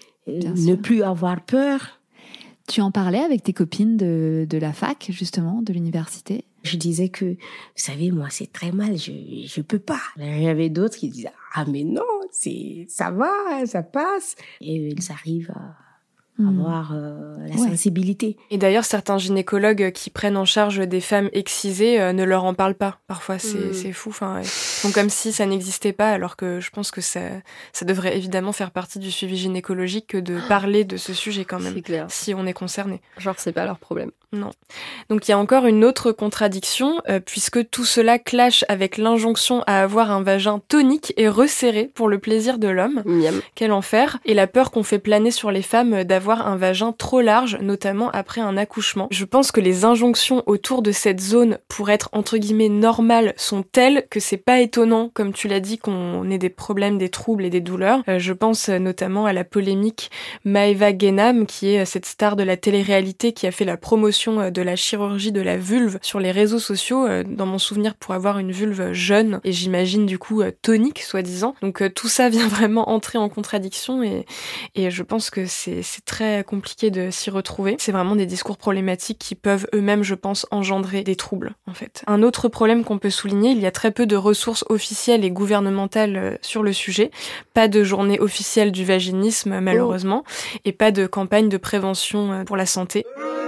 ne plus avoir peur. Tu en parlais avec tes copines de la fac, justement, de l'université ? Je disais que, vous savez, moi, c'est très mal, je peux pas. Il y avait d'autres qui disaient, ah, mais non, ça va, ça passe. Et ils arrivent à avoir la sensibilité. Et d'ailleurs, certains gynécologues qui prennent en charge des femmes excisées ne leur en parlent pas. Parfois, c'est fou. Enfin, ils font comme si ça n'existait pas, alors que je pense que ça devrait évidemment faire partie du suivi gynécologique que de parler de ce sujet quand même, si on est concerné. Genre, c'est pas leur problème. Non. Donc il y a encore une autre contradiction, puisque tout cela clash avec l'injonction à avoir un vagin tonique et resserré pour le plaisir de l'homme. Miam. Quel enfer. Et la peur qu'on fait planer sur les femmes d'avoir un vagin trop large, notamment après un accouchement. Je pense que les injonctions autour de cette zone pour être entre guillemets normale sont telles que c'est pas étonnant, comme tu l'as dit, qu'on ait des problèmes, des troubles et des douleurs. Je pense notamment à la polémique Maeva Genam, qui est cette star de la télé-réalité qui a fait la promotion de la chirurgie de la vulve sur les réseaux sociaux, dans mon souvenir, pour avoir une vulve jeune et j'imagine du coup tonique, soi-disant. Donc tout ça vient vraiment entrer en contradiction et je pense que c'est très compliqué de s'y retrouver. C'est vraiment des discours problématiques qui peuvent eux-mêmes, je pense, engendrer des troubles, en fait. Un autre problème qu'on peut souligner, il y a très peu de ressources officielles et gouvernementales sur le sujet. Pas de journée officielle du vaginisme, malheureusement, et pas de campagne de prévention pour la santé.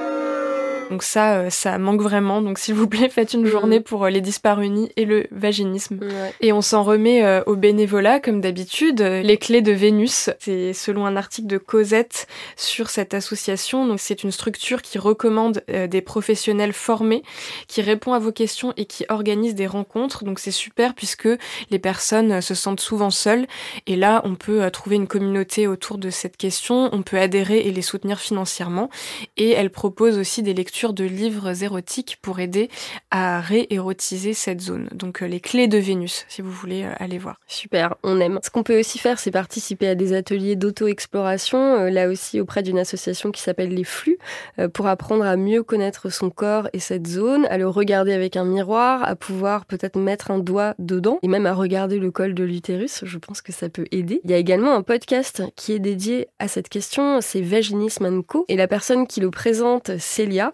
Donc ça manque vraiment. Donc s'il vous plaît, faites une journée pour les dyspareunies et le vaginisme. Ouais. Et on s'en remet au bénévolat, comme d'habitude. Les clés de Vénus, c'est selon un article de Cosette sur cette association. Donc c'est une structure qui recommande des professionnels formés, qui répond à vos questions et qui organise des rencontres. Donc c'est super puisque les personnes se sentent souvent seules. Et là, on peut trouver une communauté autour de cette question. On peut adhérer et les soutenir financièrement. Et elle propose aussi des lectures de livres érotiques pour aider à réérotiser cette zone. Donc les clés de Vénus, si vous voulez aller voir. Super, on aime. Ce qu'on peut aussi faire, c'est participer à des ateliers d'auto-exploration, là aussi auprès d'une association qui s'appelle Les Flux, pour apprendre à mieux connaître son corps et cette zone, à le regarder avec un miroir, à pouvoir peut-être mettre un doigt dedans, et même à regarder le col de l'utérus. Je pense que ça peut aider. Il y a également un podcast qui est dédié à cette question, c'est Vaginisme & Co. Et la personne qui le présente, Célia,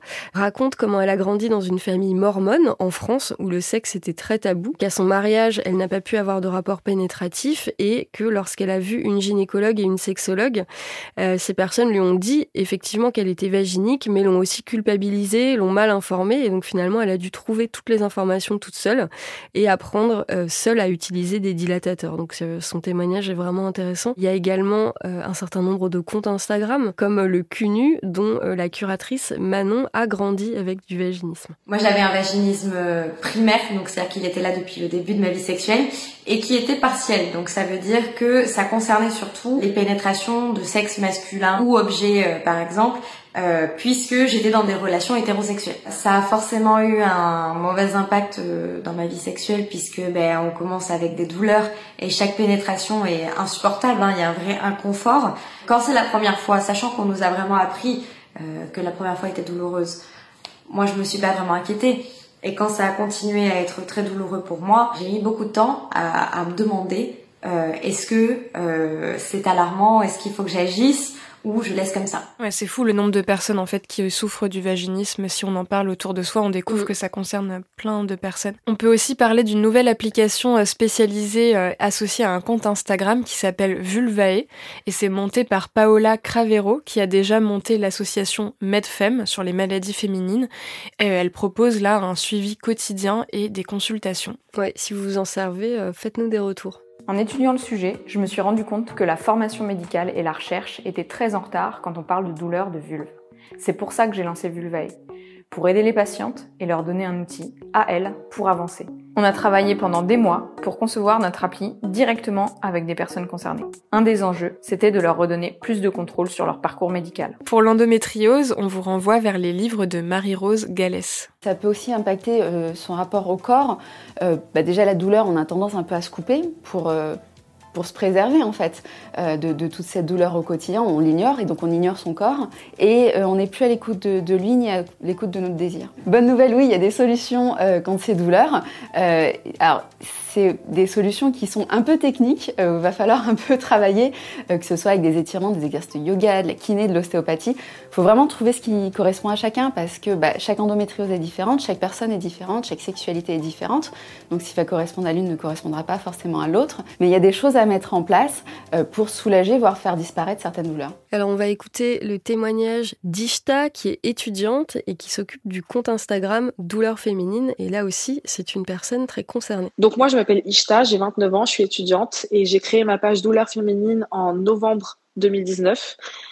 raconte comment elle a grandi dans une famille mormone en France où le sexe était très tabou, qu'à son mariage, elle n'a pas pu avoir de rapport pénétratif et que lorsqu'elle a vu une gynécologue et une sexologue, ces personnes lui ont dit effectivement qu'elle était vaginique, mais l'ont aussi culpabilisée, l'ont mal informée et donc finalement elle a dû trouver toutes les informations toute seule et apprendre seule à utiliser des dilatateurs. Donc son témoignage est vraiment intéressant. Il y a également un certain nombre de comptes Instagram comme le CUNU dont la curatrice Manon a grandi avec du vaginisme. Moi j'avais un vaginisme primaire, donc c'est-à-dire qu'il était là depuis le début de ma vie sexuelle et qui était partiel. Donc ça veut dire que ça concernait surtout les pénétrations de sexe masculin ou objet par exemple, puisque j'étais dans des relations hétérosexuelles. Ça a forcément eu un mauvais impact dans ma vie sexuelle puisque on commence avec des douleurs et chaque pénétration est insupportable, il y a un vrai inconfort. Quand c'est la première fois, sachant qu'on nous a vraiment appris que la première fois était douloureuse, moi je me suis pas vraiment inquiétée. Et quand ça a continué à être très douloureux pour moi, j'ai mis beaucoup de temps à me demander est-ce que c'est alarmant, est-ce qu'il faut que j'agisse ou je laisse comme ça. Ouais, c'est fou le nombre de personnes en fait qui souffrent du vaginisme. Si on en parle autour de soi, on découvre que ça concerne plein de personnes. On peut aussi parler d'une nouvelle application spécialisée associée à un compte Instagram qui s'appelle Vulvae et c'est monté par Paola Cravero qui a déjà monté l'association MedFem sur les maladies féminines. Et elle propose là un suivi quotidien et des consultations. Ouais, si vous vous en servez, faites-nous des retours. En étudiant le sujet, je me suis rendu compte que la formation médicale et la recherche étaient très en retard quand on parle de douleur de vulve. C'est pour ça que j'ai lancé Vulvae, pour aider les patientes et leur donner un outil, à elles, pour avancer. On a travaillé pendant des mois pour concevoir notre appli directement avec des personnes concernées. Un des enjeux, c'était de leur redonner plus de contrôle sur leur parcours médical. Pour l'endométriose, on vous renvoie vers les livres de Marie-Rose Gallès. Ça peut aussi impacter son rapport au corps. Déjà, la douleur, on a tendance un peu à se couper pour se préserver en fait de toute cette douleur au quotidien. On l'ignore et donc on ignore son corps et on n'est plus à l'écoute de lui ni à l'écoute de notre désir. Bonne nouvelle, oui, il y a des solutions quand c'est douleur. Alors c'est des solutions qui sont un peu techniques, va falloir un peu travailler, que ce soit avec des étirements, des exercices de yoga, de la kiné, de l'ostéopathie. Il faut vraiment trouver ce qui correspond à chacun parce que chaque endométriose est différente, chaque personne est différente, chaque sexualité est différente. Donc si ça correspond à l'une, ne correspondra pas forcément à l'autre. Mais il y a des choses à mettre en place pour soulager, voire faire disparaître certaines douleurs. Alors on va écouter le témoignage d'Ishta qui est étudiante et qui s'occupe du compte Instagram Douleurs Féminines et là aussi c'est une personne très concernée. Donc moi je m'appelle Ishta, j'ai 29 ans, je suis étudiante et j'ai créé ma page Douleurs Féminines en novembre 2019.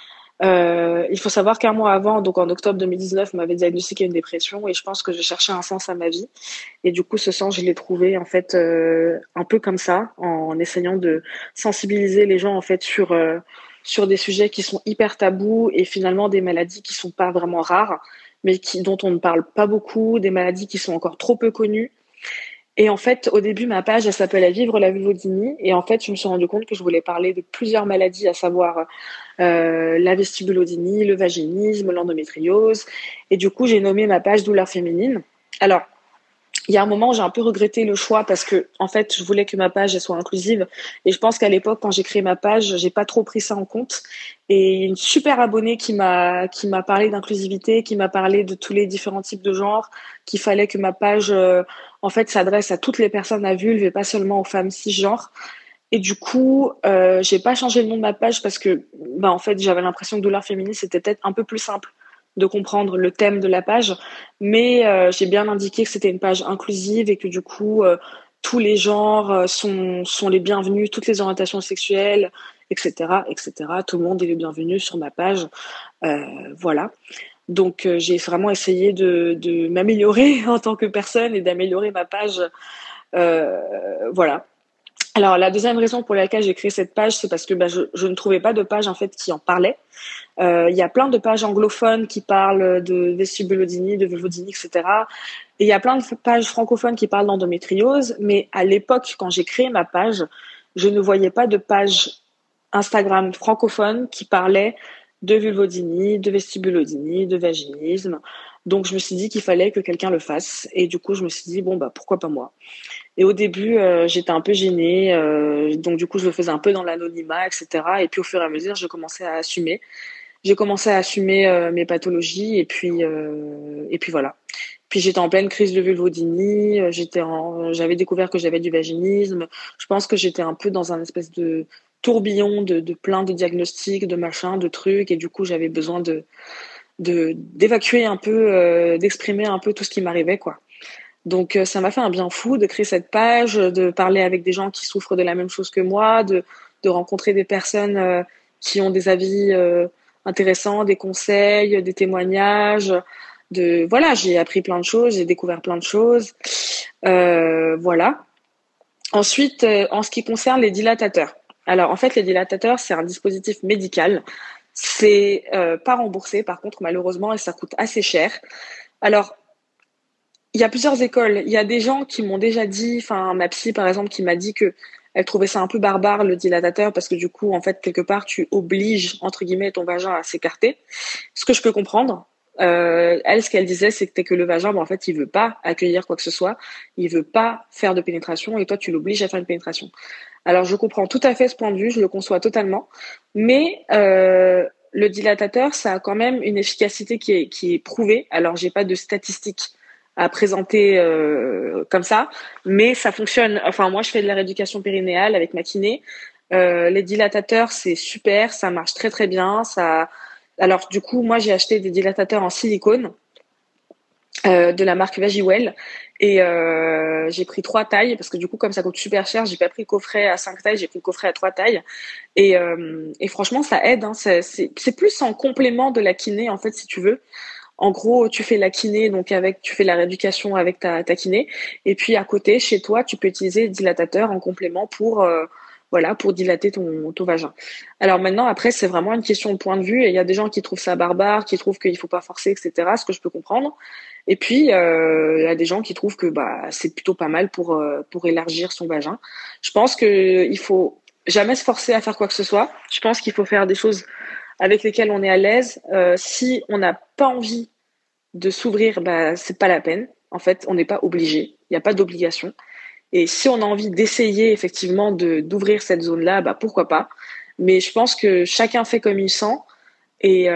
Il faut savoir qu'un mois avant, donc en octobre 2019, on m'avait diagnostiqué une dépression et je pense que je cherchais un sens à ma vie. Et du coup, ce sens, je l'ai trouvé en fait un peu comme ça, en essayant de sensibiliser les gens en fait sur des sujets qui sont hyper tabous et finalement des maladies qui sont pas vraiment rares, mais dont on ne parle pas beaucoup, des maladies qui sont encore trop peu connues. Et en fait, au début, ma page, elle s'appelait Vivre la vulvodynie. Et en fait, je me suis rendu compte que je voulais parler de plusieurs maladies, à savoir la vestibulodynie, le vaginisme, l'endométriose. Et du coup, j'ai nommé ma page Douleurs Féminines. Alors, il y a un moment, j'ai un peu regretté le choix parce que, en fait, je voulais que ma page elle soit inclusive. Et je pense qu'à l'époque, quand j'ai créé ma page, j'ai pas trop pris ça en compte. Et une super abonnée qui m'a parlé d'inclusivité, qui m'a parlé de tous les différents types de genres, qu'il fallait que ma page, en fait, s'adresse à toutes les personnes à vulve et pas seulement aux femmes cisgenres. Et du coup, j'ai pas changé le nom de ma page parce que, en fait, j'avais l'impression que Douleurs Féminines, c'était peut-être un peu plus simple de comprendre le thème de la page, mais j'ai bien indiqué que c'était une page inclusive et que du coup, tous les genres sont les bienvenus, toutes les orientations sexuelles, etc., etc. Tout le monde est le bienvenu sur ma page. Voilà. Donc, j'ai vraiment essayé de m'améliorer en tant que personne et d'améliorer ma page. Voilà. Alors, la deuxième raison pour laquelle j'ai créé cette page, c'est parce que je ne trouvais pas de page en fait qui en parlait. Il y a plein de pages anglophones qui parlent de vestibulodynie, de vulvodynie, etc. Et il y a plein de pages francophones qui parlent d'endométriose. Mais à l'époque, quand j'ai créé ma page, je ne voyais pas de page Instagram francophone qui parlait de vulvodynie, de vestibulodynie, de vaginisme. Donc, je me suis dit qu'il fallait que quelqu'un le fasse. Et du coup, je me suis dit, pourquoi pas moi ? Et au début, j'étais un peu gênée. Donc, du coup, je le faisais un peu dans l'anonymat, etc. Et puis, au fur et à mesure, je commençais à assumer. j'ai commencé à assumer mes pathologies et puis voilà. Puis j'étais en pleine crise de vulvodynie, j'avais découvert que j'avais du vaginisme. Je pense que j'étais un peu dans un espèce de tourbillon de plein de diagnostics, de machins, de trucs, et du coup j'avais besoin d'évacuer un peu, d'exprimer un peu tout ce qui m'arrivait, quoi. Donc ça m'a fait un bien fou de créer cette page, de parler avec des gens qui souffrent de la même chose que moi, de rencontrer des personnes qui ont des avis intéressants, des conseils, des témoignages. Voilà, j'ai appris plein de choses, j'ai découvert plein de choses. Voilà. Ensuite, en ce qui concerne les dilatateurs. Alors, en fait, les dilatateurs, c'est un dispositif médical. C'est pas remboursé, par contre, malheureusement, et ça coûte assez cher. Alors, il y a plusieurs écoles. Il y a des gens qui m'ont déjà dit, enfin, ma psy, par exemple, qui m'a dit que elle trouvait ça un peu barbare, le dilatateur, parce que du coup, en fait, quelque part, tu obliges, entre guillemets, ton vagin à s'écarter. Ce que je peux comprendre. Elle, ce qu'elle disait, c'était que le vagin, en fait, il veut pas accueillir quoi que ce soit, il veut pas faire de pénétration, et toi, tu l'obliges à faire une pénétration. Alors, je comprends tout à fait ce point de vue, je le conçois totalement, mais le dilatateur, ça a quand même une efficacité qui est prouvée. Alors, j'ai pas de statistiques à présenter comme ça, mais ça fonctionne. Enfin, moi, je fais de la rééducation périnéale avec ma kiné. Les dilatateurs, c'est super, ça marche très très bien, ça. Alors, du coup, moi, j'ai acheté des dilatateurs en silicone de la marque Vagiwell et j'ai pris 3 tailles parce que du coup, comme ça coûte super cher, j'ai pas pris le coffret à 5 tailles, j'ai pris le coffret à 3 tailles et franchement, ça aide. Hein, c'est plus en complément de la kiné, en fait, si tu veux. En gros, tu fais la kiné, donc tu fais la rééducation avec ta kiné et puis à côté, chez toi, tu peux utiliser le dilatateur en complément pour dilater ton vagin. Alors maintenant, après, c'est vraiment une question de point de vue. Et il y a des gens qui trouvent ça barbare, qui trouvent qu'il faut pas forcer, etc. Ce que je peux comprendre. Et puis, il y a des gens qui trouvent que c'est plutôt pas mal pour élargir son vagin. Je pense qu'il faut jamais se forcer à faire quoi que ce soit. Je pense qu'il faut faire des choses avec lesquelles on est à l'aise. Si on n'a pas envie de s'ouvrir, c'est pas la peine. En fait, on n'est pas obligé. Il n'y a pas d'obligation. Et si on a envie d'essayer effectivement d'ouvrir cette zone-là, pourquoi pas. Mais je pense que chacun fait comme il sent. Et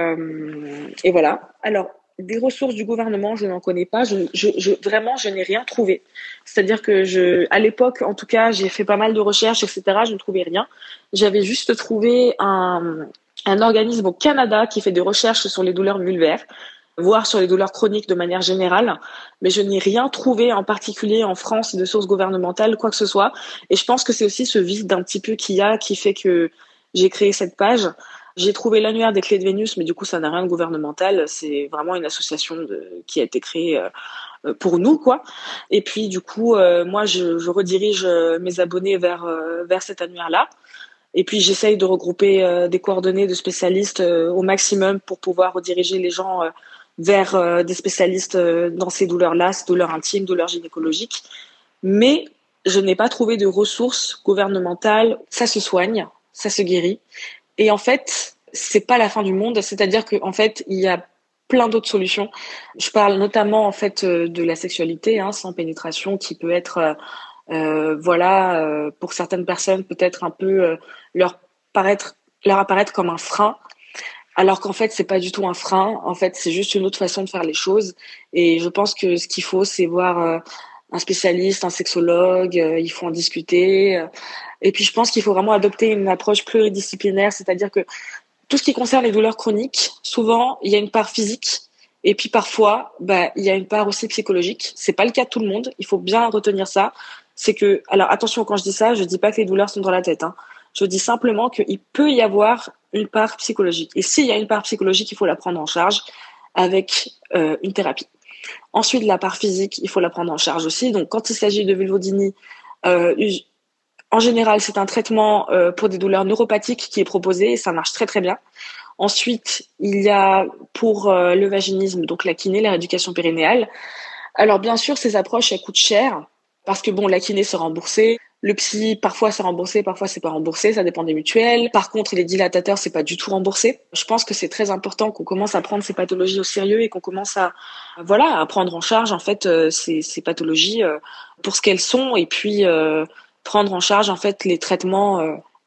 voilà. Alors, des ressources du gouvernement, je n'en connais pas. Vraiment, je n'ai rien trouvé. C'est-à-dire que à l'époque, en tout cas, j'ai fait pas mal de recherches, etc. Je ne trouvais rien. J'avais juste trouvé un organisme au Canada qui fait des recherches sur les douleurs vulvaires, voire sur les douleurs chroniques de manière générale, mais je n'ai rien trouvé en particulier en France de sources gouvernementales, quoi que ce soit. Et je pense que c'est aussi ce vide d'un petit peu qu'il y a qui fait que j'ai créé cette page. J'ai trouvé l'annuaire des clés de Vénus, mais du coup, ça n'a rien de gouvernemental. C'est vraiment une association qui a été créée pour nous, quoi. Et puis, du coup, moi, je redirige mes abonnés vers cet annuaire-là. Et puis, j'essaye de regrouper des coordonnées de spécialistes au maximum pour pouvoir rediriger les gens vers des spécialistes dans ces douleurs-là, ces douleurs intimes, douleurs gynécologiques. Mais je n'ai pas trouvé de ressources gouvernementales. Ça se soigne, ça se guérit. Et en fait, c'est pas la fin du monde. C'est-à-dire qu'en fait, il y a plein d'autres solutions. Je parle notamment en fait de la sexualité sans pénétration, qui peut être pour certaines personnes peut-être un peu leur apparaître comme un frein. Alors qu'en fait, c'est pas du tout un frein. En fait, c'est juste une autre façon de faire les choses. Et je pense que ce qu'il faut, c'est voir un spécialiste, un sexologue. Il faut en discuter. Et puis, je pense qu'il faut vraiment adopter une approche pluridisciplinaire, c'est-à-dire que tout ce qui concerne les douleurs chroniques, souvent, il y a une part physique. Et puis, parfois, il y a une part aussi psychologique. C'est pas le cas de tout le monde. Il faut bien retenir ça. C'est que, alors attention, quand je dis ça, je dis pas que les douleurs sont dans la tête. Je dis simplement qu'il peut y avoir une part psychologique. Et s'il y a une part psychologique, il faut la prendre en charge avec une thérapie. Ensuite, la part physique, il faut la prendre en charge aussi. Donc, quand il s'agit de vulvodynie, en général, c'est un traitement pour des douleurs neuropathiques qui est proposé et ça marche très très bien. Ensuite, il y a pour le vaginisme, donc la kiné, la rééducation périnéale. Alors, bien sûr, ces approches, elles coûtent cher parce que la kiné, c'est remboursé. Le psy, parfois c'est remboursé, parfois c'est pas remboursé, ça dépend des mutuelles. Par contre, les dilatateurs, c'est pas du tout remboursé. Je pense que c'est très important qu'on commence à prendre ces pathologies au sérieux et qu'on commence à prendre en charge en fait ces pathologies pour ce qu'elles sont et puis prendre en charge en fait les traitements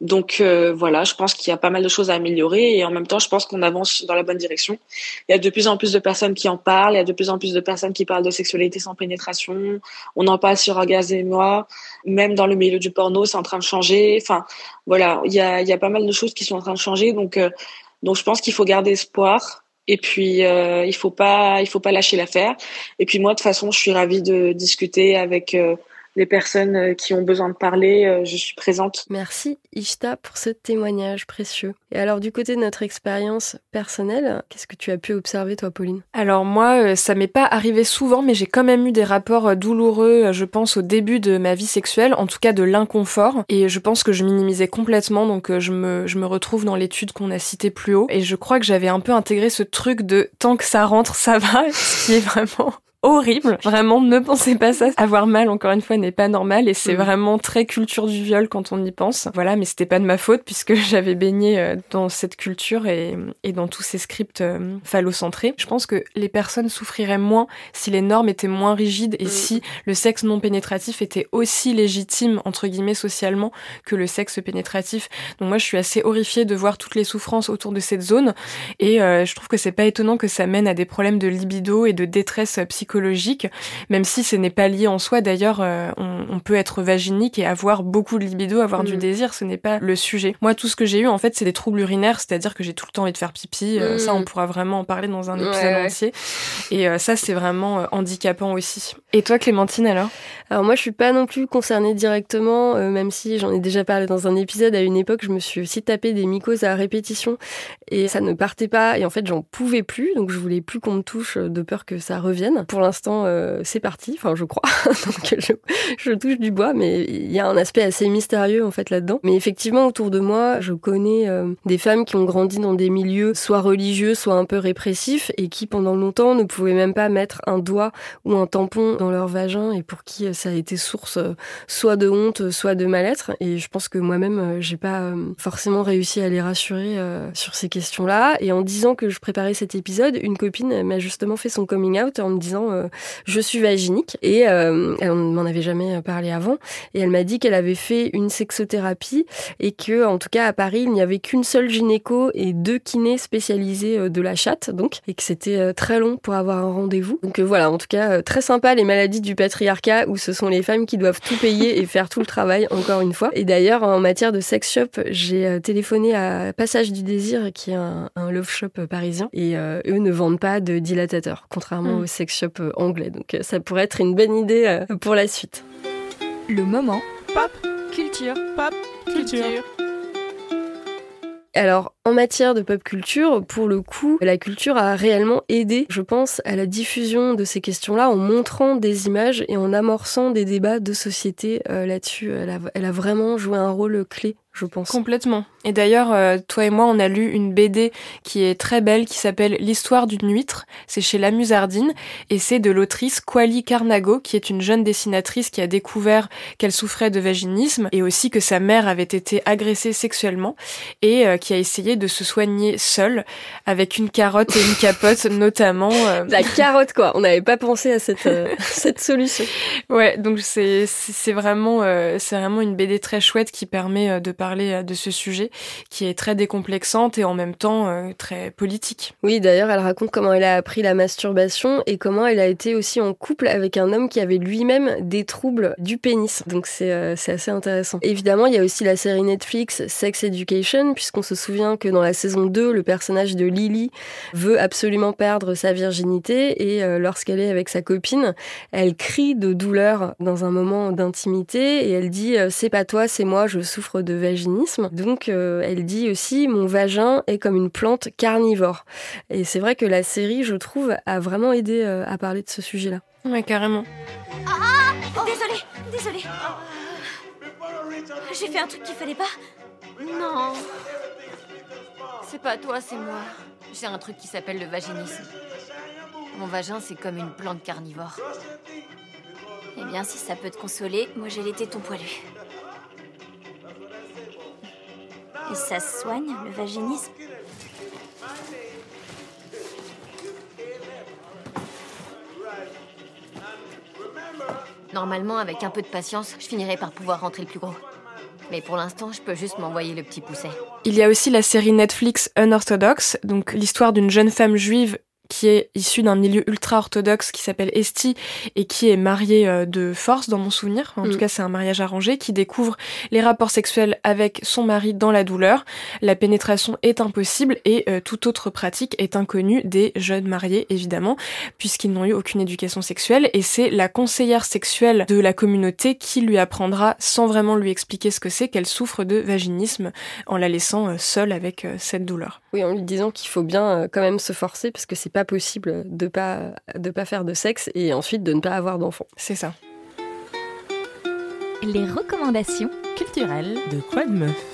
Donc voilà, je pense qu'il y a pas mal de choses à améliorer et en même temps, je pense qu'on avance dans la bonne direction. Il y a de plus en plus de personnes qui en parlent, il y a de plus en plus de personnes qui parlent de sexualité sans pénétration. On en parle sur Orgasme et moi, même dans le milieu du porno, c'est en train de changer. Enfin voilà, il y a pas mal de choses qui sont en train de changer. Donc je pense qu'il faut garder espoir. Et puis il faut pas lâcher l'affaire. Et puis moi de toute façon, je suis ravie de discuter avec les personnes qui ont besoin de parler, je suis présente. Merci Ishta pour ce témoignage précieux. Et alors du côté de notre expérience personnelle, qu'est-ce que tu as pu observer toi, Pauline ? Alors moi, ça m'est pas arrivé souvent, mais j'ai quand même eu des rapports douloureux, je pense, au début de ma vie sexuelle, en tout cas de l'inconfort. Et je pense que je minimisais complètement, donc je me retrouve dans l'étude qu'on a citée plus haut. Et je crois que j'avais un peu intégré ce truc de tant que ça rentre, ça va, ce qui est vraiment horrible. Vraiment, ne pensez pas ça. Avoir mal, encore une fois, n'est pas normal et c'est vraiment très culture du viol quand on y pense. Voilà, mais c'était pas de ma faute puisque j'avais baigné dans cette culture et dans tous ces scripts phallocentrés. Je pense que les personnes souffriraient moins si les normes étaient moins rigides et si le sexe non pénétratif était aussi légitime, entre guillemets, socialement que le sexe pénétratif. Donc moi, je suis assez horrifiée de voir toutes les souffrances autour de cette zone et je trouve que c'est pas étonnant que ça mène à des problèmes de libido et de détresse psychologique, même si ce n'est pas lié en soi. D'ailleurs, on peut être vaginique et avoir beaucoup de libido, avoir du désir, ce n'est pas le sujet. Moi, tout ce que j'ai eu, en fait, c'est des troubles urinaires, c'est-à-dire que j'ai tout le temps envie de faire pipi. Ça, on pourra vraiment en parler dans un épisode entier. Et ça, c'est vraiment handicapant aussi. Et toi, Clémentine, alors ? Alors moi, je suis pas non plus concernée directement, même si j'en ai déjà parlé dans un épisode. À une époque, je me suis aussi tapé des mycoses à répétition et ça ne partait pas. Et en fait, j'en pouvais plus, donc je voulais plus qu'on me touche de peur que ça revienne. Pour l'instant, c'est parti, enfin je crois. Donc je touche du bois, mais il y a un aspect assez mystérieux en fait là-dedans. Mais effectivement, autour de moi, je connais des femmes qui ont grandi dans des milieux soit religieux, soit un peu répressifs et qui pendant longtemps ne pouvaient même pas mettre un doigt ou un tampon dans leur vagin et pour qui ça a été source soit de honte, soit de mal-être. Et je pense que moi-même, j'ai pas forcément réussi à les rassurer sur ces questions-là. Et en disant que je préparais cet épisode, une copine m'a justement fait son coming out en me disant je suis vaginique et elle m'en avait jamais parlé avant et elle m'a dit qu'elle avait fait une sexothérapie et que en tout cas à Paris il n'y avait qu'une seule gynéco et 2 kinés spécialisés de la chatte donc et que c'était très long pour avoir un rendez-vous. Donc voilà, en tout cas très sympa les maladies du patriarcat où ce sont les femmes qui doivent tout payer et faire tout le travail encore une fois. Et d'ailleurs en matière de sex shop, j'ai téléphoné à Passage du Désir qui est un love shop parisien et eux ne vendent pas de dilatateurs contrairement au sex shop anglais. Donc ça pourrait être une bonne idée pour la suite. Le moment pop culture. Pop culture. Alors, en matière de pop culture, pour le coup, la culture a réellement aidé, je pense, à la diffusion de ces questions-là en montrant des images et en amorçant des débats de société là-dessus. Elle a vraiment joué un rôle clé, je pense. Complètement. Et d'ailleurs, toi et moi, on a lu une BD qui est très belle, qui s'appelle L'histoire d'une huître. C'est chez La Musardine, et c'est de l'autrice Kwali Carnago, qui est une jeune dessinatrice qui a découvert qu'elle souffrait de vaginisme, et aussi que sa mère avait été agressée sexuellement, et qui a essayé de se soigner seule, avec une carotte et une capote, notamment. La carotte, quoi. On n'avait pas pensé à cette solution. Ouais, donc c'est vraiment une BD très chouette qui permet de parler de ce sujet, qui est très décomplexante et en même temps très politique. Oui, d'ailleurs, elle raconte comment elle a appris la masturbation et comment elle a été aussi en couple avec un homme qui avait lui-même des troubles du pénis. Donc c'est assez intéressant. Évidemment, il y a aussi la série Netflix Sex Education, puisqu'on se souvient que dans la saison 2, le personnage de Lily veut absolument perdre sa virginité et lorsqu'elle est avec sa copine, elle crie de douleur dans un moment d'intimité et elle dit « c'est pas toi, c'est moi, je souffre de vaginisme ». Donc elle dit aussi « mon vagin est comme une plante carnivore ». Et c'est vrai que la série, je trouve, a vraiment aidé à parler de ce sujet-là. Ouais, carrément. Désolée. J'ai fait un truc qu'il fallait pas. Non. C'est pas toi, c'est moi. J'ai un truc qui s'appelle le vaginisme. Mon vagin, c'est comme une plante carnivore. Eh bien, si ça peut te consoler, moi j'ai les tétons poilus. Et ça se soigne, le vaginisme ? Normalement, avec un peu de patience, je finirai par pouvoir rentrer le plus gros. Mais pour l'instant, je peux juste m'envoyer le petit pousset. Il y a aussi la série Netflix Unorthodox, donc l'histoire d'une jeune femme juive qui est issue d'un milieu ultra-orthodoxe qui s'appelle Esti et qui est mariée de force, dans mon souvenir. En tout cas, c'est un mariage arrangé, qui découvre les rapports sexuels avec son mari dans la douleur. La pénétration est impossible et toute autre pratique est inconnue des jeunes mariés, évidemment, puisqu'ils n'ont eu aucune éducation sexuelle. Et c'est la conseillère sexuelle de la communauté qui lui apprendra, sans vraiment lui expliquer ce que c'est, qu'elle souffre de vaginisme, en la laissant seule avec cette douleur. Oui, en lui disant qu'il faut bien quand même se forcer, parce que c'est pas possible de pas faire de sexe et ensuite de ne pas avoir d'enfants. C'est ça. Les recommandations culturelles de Quoi de Meuf.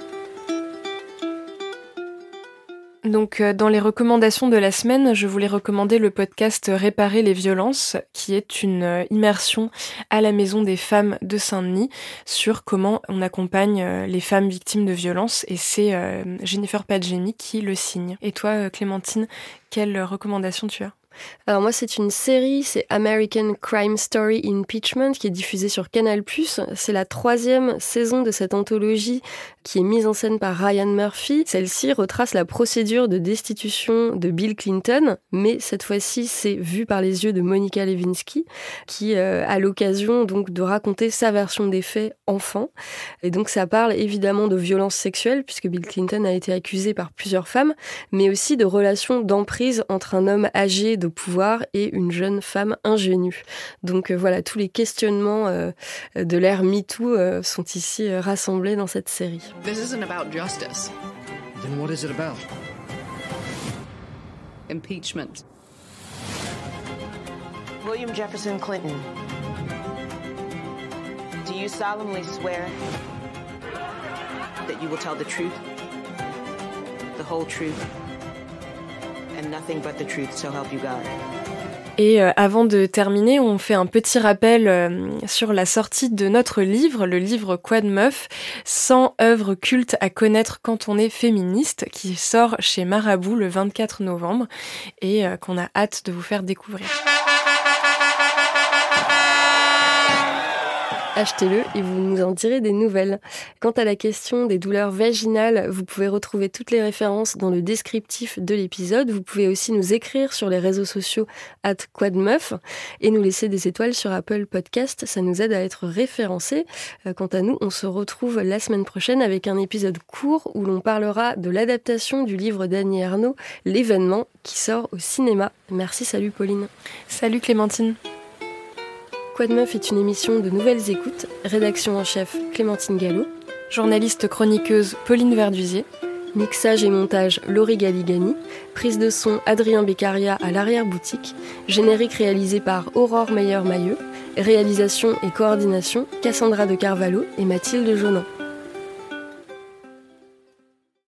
Donc, dans les recommandations de la semaine, je voulais recommander le podcast Réparer les violences, qui est une immersion à la Maison des femmes de Saint-Denis sur comment on accompagne les femmes victimes de violences. Et c'est Jennifer Padjemi qui le signe. Et toi, Clémentine, quelle recommandation tu as ? Alors moi, c'est une série, c'est American Crime Story Impeachment, qui est diffusée sur Canal+. C'est la 3e saison de cette anthologie qui est mise en scène par Ryan Murphy. Celle-ci retrace la procédure de destitution de Bill Clinton, mais cette fois-ci, c'est vu par les yeux de Monica Lewinsky, qui a l'occasion donc de raconter sa version des faits enfant. Et donc ça parle évidemment de violences sexuelles, puisque Bill Clinton a été accusé par plusieurs femmes, mais aussi de relations d'emprise entre un homme âgé de pouvoir et une jeune femme ingénue. Donc voilà, tous les questionnements de l'ère MeToo sont ici rassemblés dans cette série. This isn't about justice. Then what is it about? Impeachment. William Jefferson Clinton, do you solemnly swear that you will tell the truth, the whole truth, and nothing but the truth, so help you God? Et avant de terminer, on fait un petit rappel sur la sortie de notre livre, le livre Quoi de Meuf, 100 œuvres cultes à connaître quand on est féministe, qui sort chez Marabout le 24 novembre et qu'on a hâte de vous faire découvrir. Achetez-le et vous nous en direz des nouvelles. Quant à la question des douleurs vaginales, vous pouvez retrouver toutes les références dans le descriptif de l'épisode. Vous pouvez aussi nous écrire sur les réseaux sociaux @quadmeuf et nous laisser des étoiles sur Apple Podcast. Ça nous aide à être référencés. Quant à nous, on se retrouve la semaine prochaine avec un épisode court où l'on parlera de l'adaptation du livre d'Annie Ernaux, L'événement, qui sort au cinéma. Merci, salut Pauline. Salut Clémentine. Quoi de Meuf est une émission de Nouvelles Écoutes, rédaction en chef Clémentine Gallo, journaliste chroniqueuse Pauline Verdusier, mixage et montage Laurie Galigani, prise de son Adrien Beccaria à l'arrière-boutique, générique réalisé par Aurore Meyer-Mailleux, réalisation et coordination Cassandra de Carvalho et Mathilde Jonin.